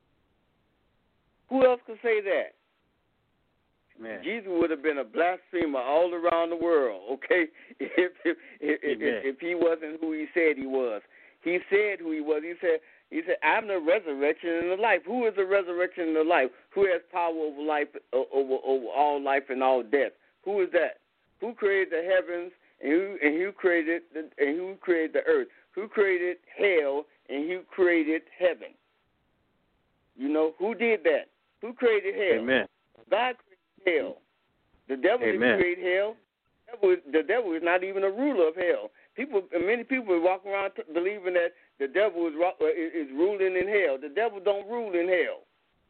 Who else could say that? Amen. Jesus would have been a blasphemer all around the world, okay, if if, if, if if he wasn't who he said he was. He said who he was. He said, he said, "I'm the resurrection and the life." Who is the resurrection and the life? Who has power over life, over, over all life and all death? Who is that? Who created the heavens and who and who created the, and who created the earth? Who created hell and who created heaven? You know, who did that? Who created hell? Amen. God created hell. The devil Amen. didn't create hell. The devil, the devil is not even a ruler of hell. People, many people walk around t- believing that the devil is, is ruling in hell. The devil don't rule in hell.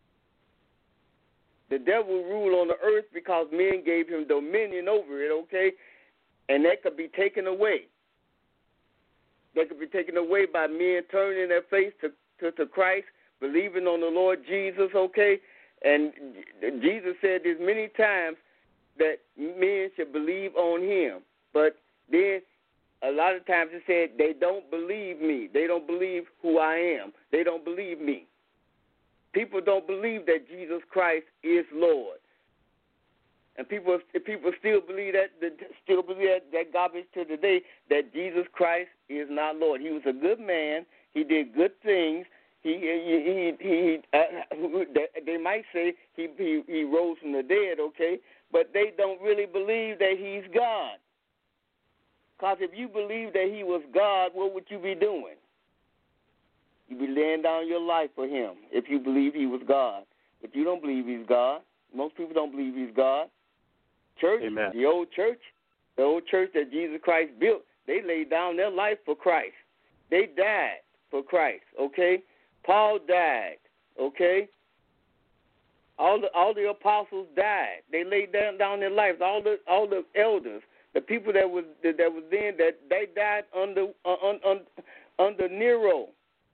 The devil ruled on the earth because men gave him dominion over it, okay? And that could be taken away. That could be taken away by men turning their face to, to, to Christ, believing on the Lord Jesus, okay? And Jesus said this many times, that men should believe on him. But then a lot of times it said they don't believe me. They don't believe who I am. They don't believe me. People don't believe that Jesus Christ is Lord. And people people still believe that still believe that, that garbage to today, that Jesus Christ is not Lord. He was a good man. He did good things. He he he, he uh, they might say he, he he rose from the dead, okay, but they don't really believe that he's God. Because if you believe that he was God, what would you be doing? You'd be laying down your life for him if you believe he was God. But you don't believe he's God. Most people don't believe he's God. Church, Amen. the old church, the old church that Jesus Christ built, they laid down their life for Christ. They died for Christ, okay? Paul died, okay? All the all the apostles died. They laid down, down their lives. All the all the elders, the people that was that, that was then, that they died under uh, un, un, under Nero.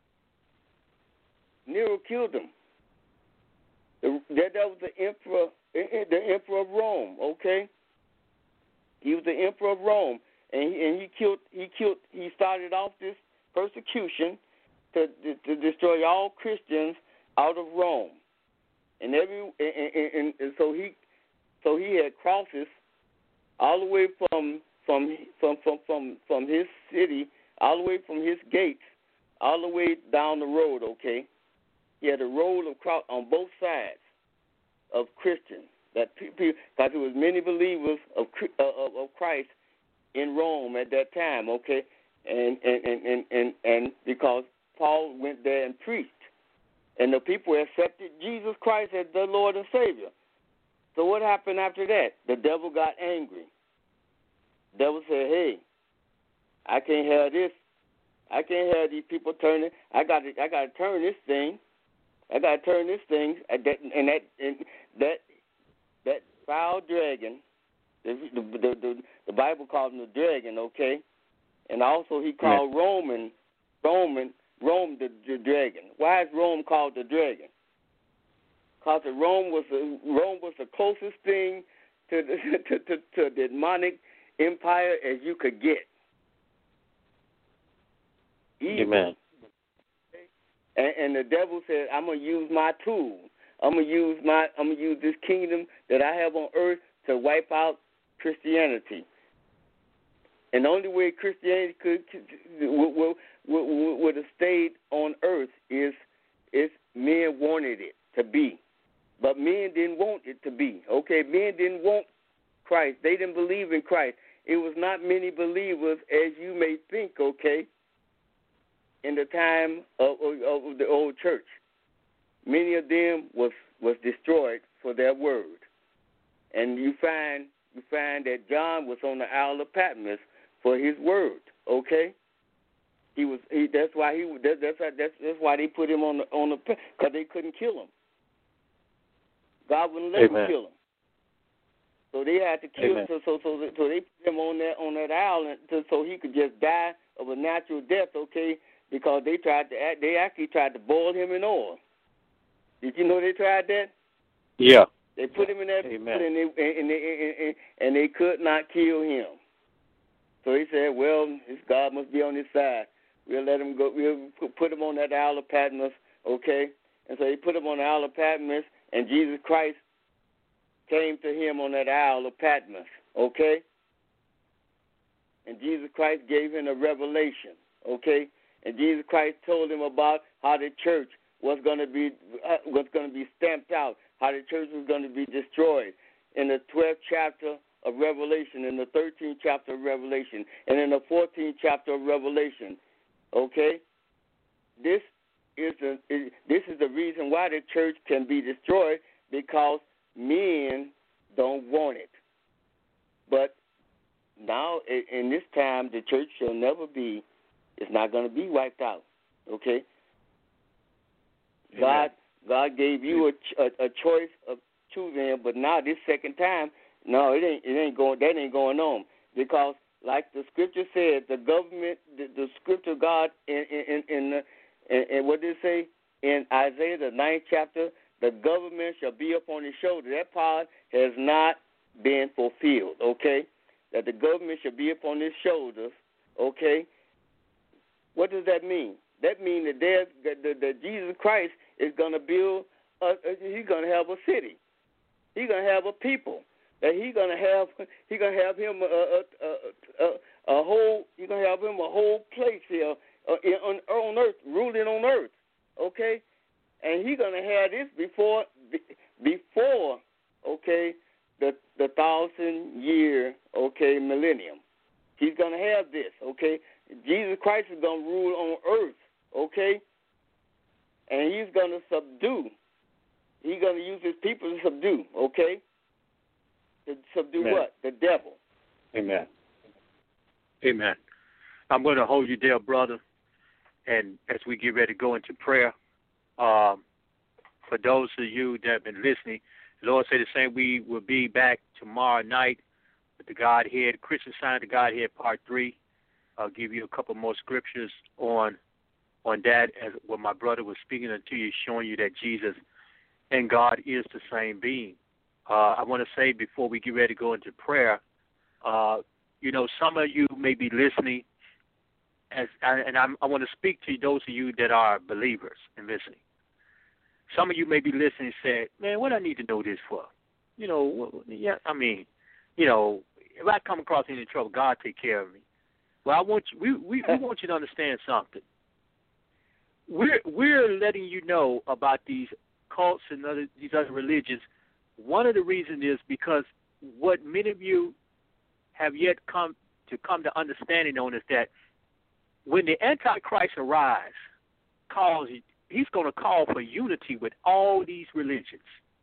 Nero killed them. The, that, that was the emperor, the emperor of Rome. Okay, he was the emperor of Rome, and he, and he killed. He killed. He started off this persecution to to destroy all Christians out of Rome, and every and, and, and so he so he had crosses all the way from from from from from from his city, all the way from his gates, all the way down the road. Okay. He had a roll of cross on both sides of Christians. That people, because there was many believers of, of of Christ in Rome at that time. Okay, and and, and, and, and and because Paul went there and preached, and the people accepted Jesus Christ as their Lord and Savior. So what happened after that? The devil got angry. The devil said, "Hey, I can't have this. I can't have these people turning. I got to. I got to turn this thing." I got to turn this thing, and that and that and that that foul dragon. The, the, the, the Bible called him the dragon, okay, and also he called yeah. Roman, Roman, Rome the, the dragon. Why is Rome called the dragon? Because Rome was the, Rome was the closest thing to the, to, to, to the demonic empire as you could get. Evil. Amen. And, and the devil said, "I'm gonna use my tool. I'm gonna use my. I'm gonna use this kingdom that I have on earth to wipe out Christianity. And the only way Christianity could would, would, would have stayed on earth is if men wanted it to be, but men didn't want it to be. Okay, men didn't want Christ. They didn't believe in Christ. It was not many believers, as you may think. Okay." In the time of, of, of the old church, many of them was was destroyed for their word, and you find you find that John was on the Isle of Patmos for his word. Okay, he was. He, that's why he. That, that's that's that's why they put him on the on the because they couldn't kill him. God wouldn't let Amen. them kill him, so they had to kill Amen. him. So so so so they put him on that on that island to, so he could just die of a natural death. Okay. Because they tried to, they actually tried to boil him in oil. Did you know they tried that? Yeah. They put him in that, Amen. and they and they, and, and they could not kill him. So he said, "Well, his God must be on his side. We'll let him go. We'll put him on that Isle of Patmos, okay?" And so he put him on the Isle of Patmos, and Jesus Christ came to him on that Isle of Patmos, okay? And Jesus Christ gave him a revelation, okay? And Jesus Christ told him about how the church was going to be uh, was going to be stamped out, how the church was going to be destroyed. In the twelfth chapter of Revelation, in the thirteenth chapter of Revelation, and in the fourteenth chapter of Revelation, okay? This is the is, this is the reason why the church can be destroyed, because men don't want it. But now, in this time, the church shall never be. It's not going to be wiped out, okay? Amen. God God gave you a, a, a choice of choosing, but now this second time, no, it ain't it ain't going that ain't going on, because like the scripture said, the government, the, the scripture God in in in, the, in, in what did it say in Isaiah the ninth chapter, the government shall be upon his shoulder. That part has not being fulfilled, okay? That the government should be upon his shoulders, okay? What does that mean? That means that, there's, that, that, that Jesus Christ is going to build, a, he's going to have a city. He's going to have a people. That he's going to have, he's going to have him a, a, a, a, a whole, he's going to have him a whole place here uh, on, on earth, ruling on earth, okay? And he's going to have this before, before, okay, the the thousand year, okay, millennium. He's going to have this, okay? Jesus Christ is going to rule on earth, okay? And he's going to subdue. He's going to use his people to subdue, okay? To subdue Amen. What? The devil. Amen. Amen. I'm going to hold you there, brother. And as we get ready to go into prayer, um, for those of you that have been listening, the Lord said the same. We will be back tomorrow night with the Godhead, Christian Science, the Godhead, Part three. I'll give you a couple more scriptures on on that, as what my brother was speaking unto you, showing you that Jesus and God is the same being. Uh, I want to say before we get ready to go into prayer, uh, you know, some of you may be listening, as and I'm, I want to speak to those of you that are believers and listening. Some of you may be listening and say, man, what do I need to know this for? You know, yeah, I mean, you know, if I come across any trouble, God take care of me. Well, I want you, we, we, we want you to understand something. We're, we're letting you know about these cults and other, these other religions. One of the reasons is because what many of you have yet come to come to understanding on is that when the Antichrist arrives, calls he's going to call for unity with all these religions.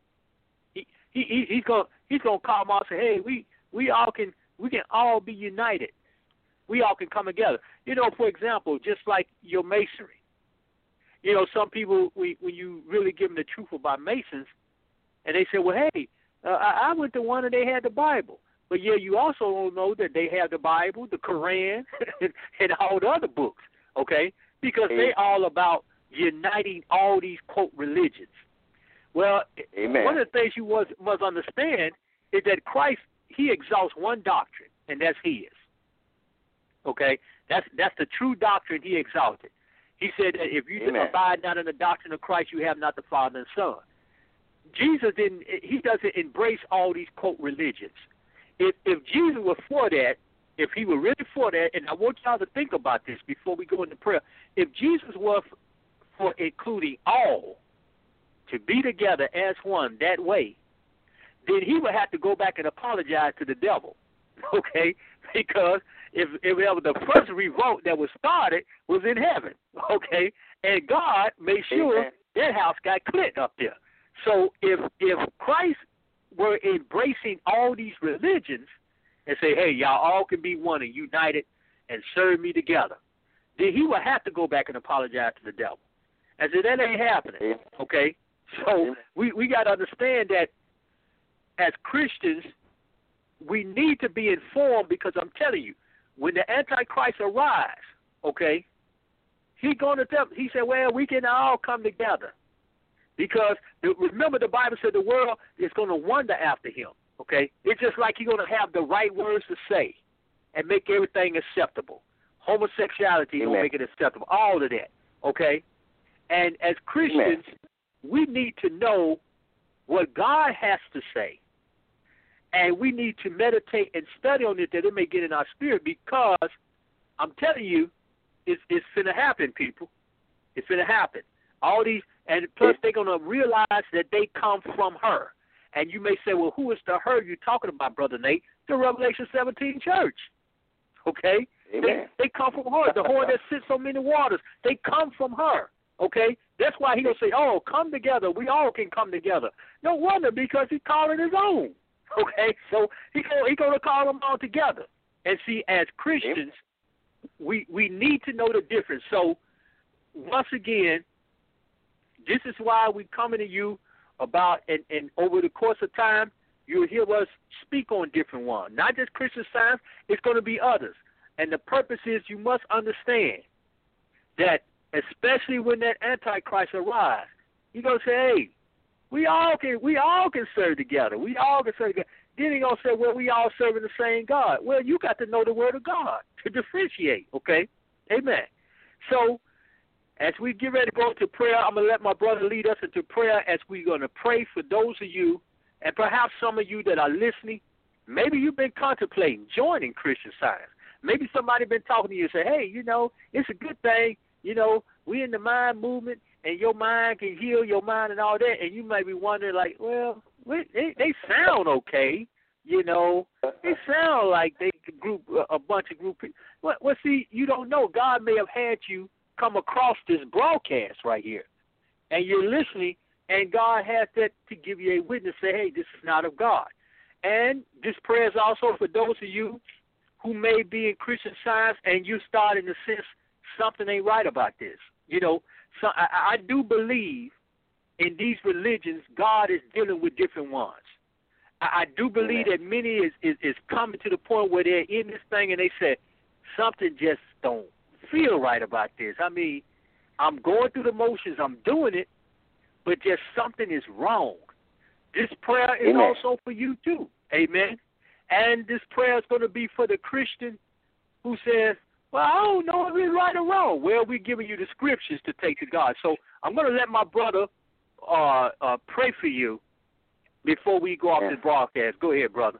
He, he, he's going he's going to call them all and say, hey, we, we all can we can all be united. We all can come together. You know, for example, just like your Masonry. You know, some people, we, when you really give them the truth about Masons, and they say, well, hey, uh, I, I went to one and they had the Bible. But, yeah, you also don't know that they have the Bible, the Quran, and all the other books, okay? Because they're all about uniting all these, quote, religions. Well, Amen. One of the things you must, must understand is that Christ, he exalts one doctrine, and that's his. Okay? That's that's the true doctrine he exalted. He said that if you Amen. Abide not in the doctrine of Christ, you have not the Father and Son. Jesus didn't, he doesn't embrace all these, quote, religions. If, if Jesus was for that, if he were really for that, and I want y'all to think about this before we go into prayer, if Jesus was for including all to be together as one that way, then he would have to go back and apologize to the devil, okay? Because if, if ever the first revolt that was started was in heaven, okay? And God made sure Amen. That house got cleared up there. So if if Christ were embracing all these religions and say, hey, y'all all can be one and united and serve me together, then he would have to go back and apologize to the devil. And so that ain't happening, okay? So we, we got to understand that as Christians, we need to be informed because I'm telling you, when the Antichrist arrives, okay, he going to tell, he said, well, we can all come together. Because, the, remember, the Bible said the world is going to wonder after him, okay? It's just like he's going to have the right words to say and make everything acceptable. Homosexuality going to make it acceptable, all of that, okay? And as Christians, Amen. We need to know what God has to say. And we need to meditate and study on it that it may get in our spirit because I'm telling you, it's, it's finna happen, people. It's finna happen. All these, and plus they're going to realize that they come from her. And you may say, well, who is the her you're talking about, Brother Nate? The Revelation seventeen church. Okay? They, they come from her. The whore that sits on many waters. They come from her. Okay? That's why he'll say, oh, come together. We all can come together. No wonder because he's calling his own. Okay? So he's he, he going to call them all together. And see, as Christians, we, we need to know the difference. So, once again, this is why we're coming to you about, and, and over the course of time, you'll hear us speak on different ones. Not just Christian Science, it's going to be others. And the purpose is you must understand that especially when that Antichrist arrives, you're going to say, hey, we all can we all can serve together. We all can serve together. Then he gonna say, well, we all serving the same God. Well, you got to know the word of God to differentiate, okay? Amen. So as we get ready to go to prayer, I'm gonna let my brother lead us into prayer as we're gonna pray for those of you, and perhaps some of you that are listening. Maybe you've been contemplating joining Christian Science. Maybe somebody been talking to you and say, hey, you know, it's a good thing. You know, we in the mind movement, and your mind can heal your mind and all that. And you may be wondering, like, well, they, they sound okay. You know, they sound like they could group a bunch of group people. Well, well, see, you don't know. God may have had you come across this broadcast right here, and you're listening, and God has that to give you a witness, say, hey, this is not of God. And this prayer is also for those of you who may be in Christian Science and you starting to sense something ain't right about this. You know, so I, I do believe in these religions, God is dealing with different ones. I, I do believe that many is, is, is coming to the point where they're in this thing and they say, something just don't feel right about this. I mean, I'm going through the motions, I'm doing it, but just something is wrong. This prayer is Amen. also for you too. Amen. And this prayer is going to be for the Christian who says, well, I don't know if it's right or wrong. Well, we're giving you the scriptures to take to God. So I'm going to let my brother uh, uh, pray for you before we go off Amen. this broadcast. Go ahead, brother.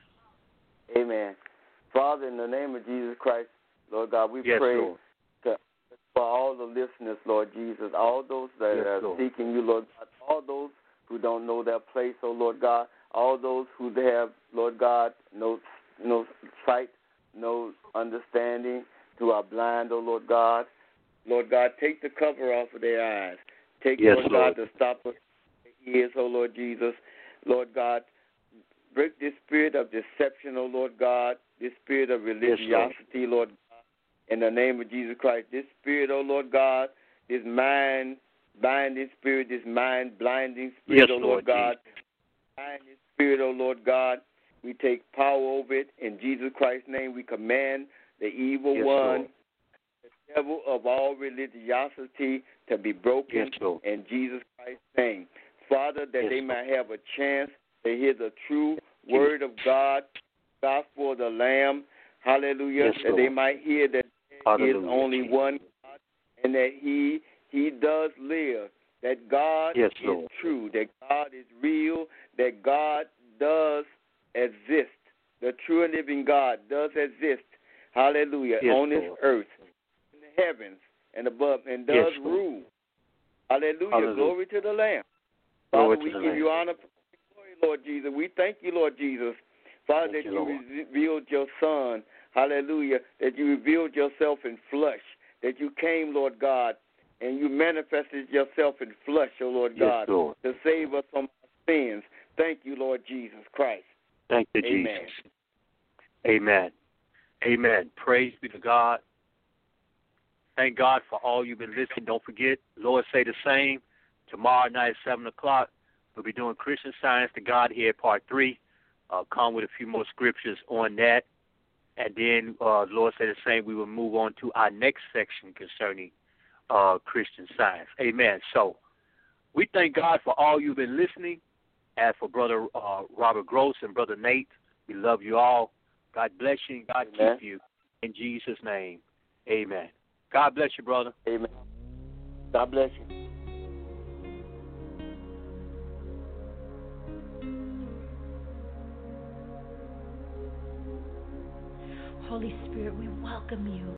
Amen. Father, in the name of Jesus Christ, Lord God, we Yes, pray Lord. to, for all the listeners, Lord Jesus, all those that Yes, are Lord. seeking you, Lord God, all those who don't know their place, oh Lord God, all those who have, Lord God, no, no sight, no understanding, who are blind, oh Lord God. Lord God, take the cover off of their eyes. Take, Yes, Lord, Lord. God, the stop of their ears, oh Lord Jesus. Lord God, break this spirit of deception, oh Lord God, this spirit of religiosity, Lord God, in the name of Jesus Christ. This spirit, oh Lord God, this mind binding spirit, this mind blinding spirit, Yes, oh Lord, Lord God. Bind this spirit, oh Lord God. We take power over it. In Jesus Christ's name, we command the evil Yes, one, Lord. the devil of all religiosity, to be broken Yes, Lord. in Jesus Christ's name. Father, that Yes, they Lord. might have a chance to hear the true word of God, gospel of the Lamb. Hallelujah. Yes, that Lord. they might hear that there Hallelujah, is only Jesus. one God and that he he does live, that God Yes, is Lord. true, that God is real, that God does exist. The true and living God does exist. Hallelujah. Yes, on this Lord. earth, in the heavens and above, and does Yes, Lord. rule. Hallelujah. Hallelujah. Glory to the Lamb. Glory Father, to we the give Lamb. you honor, glory, Lord Jesus. We thank you, Lord Jesus. Father, Thank that you, you Lord. revealed your Son. Hallelujah. That you revealed yourself in flesh. That you came, Lord God, and you manifested yourself in flesh, oh Lord Yes, God, Lord. to save us from our sins. Thank you, Lord Jesus Christ. Thank you, Amen. Jesus. Amen. Amen. Praise be to God. Thank God for all you've been listening. Don't forget, Lord say the same. Tomorrow night at seven o'clock, we'll be doing Christian Science, the Godhead, Part three. Uh, come with a few more scriptures on that. And then, uh, Lord say the same, we will move on to our next section concerning uh, Christian Science. Amen. So we thank God for all you've been listening. As for Brother uh, Robert Gross and Brother Nate, we love you all. God bless you and God Amen. keep you. In Jesus' name, amen. God bless you, brother. Amen. God bless you. Holy Spirit, we welcome you.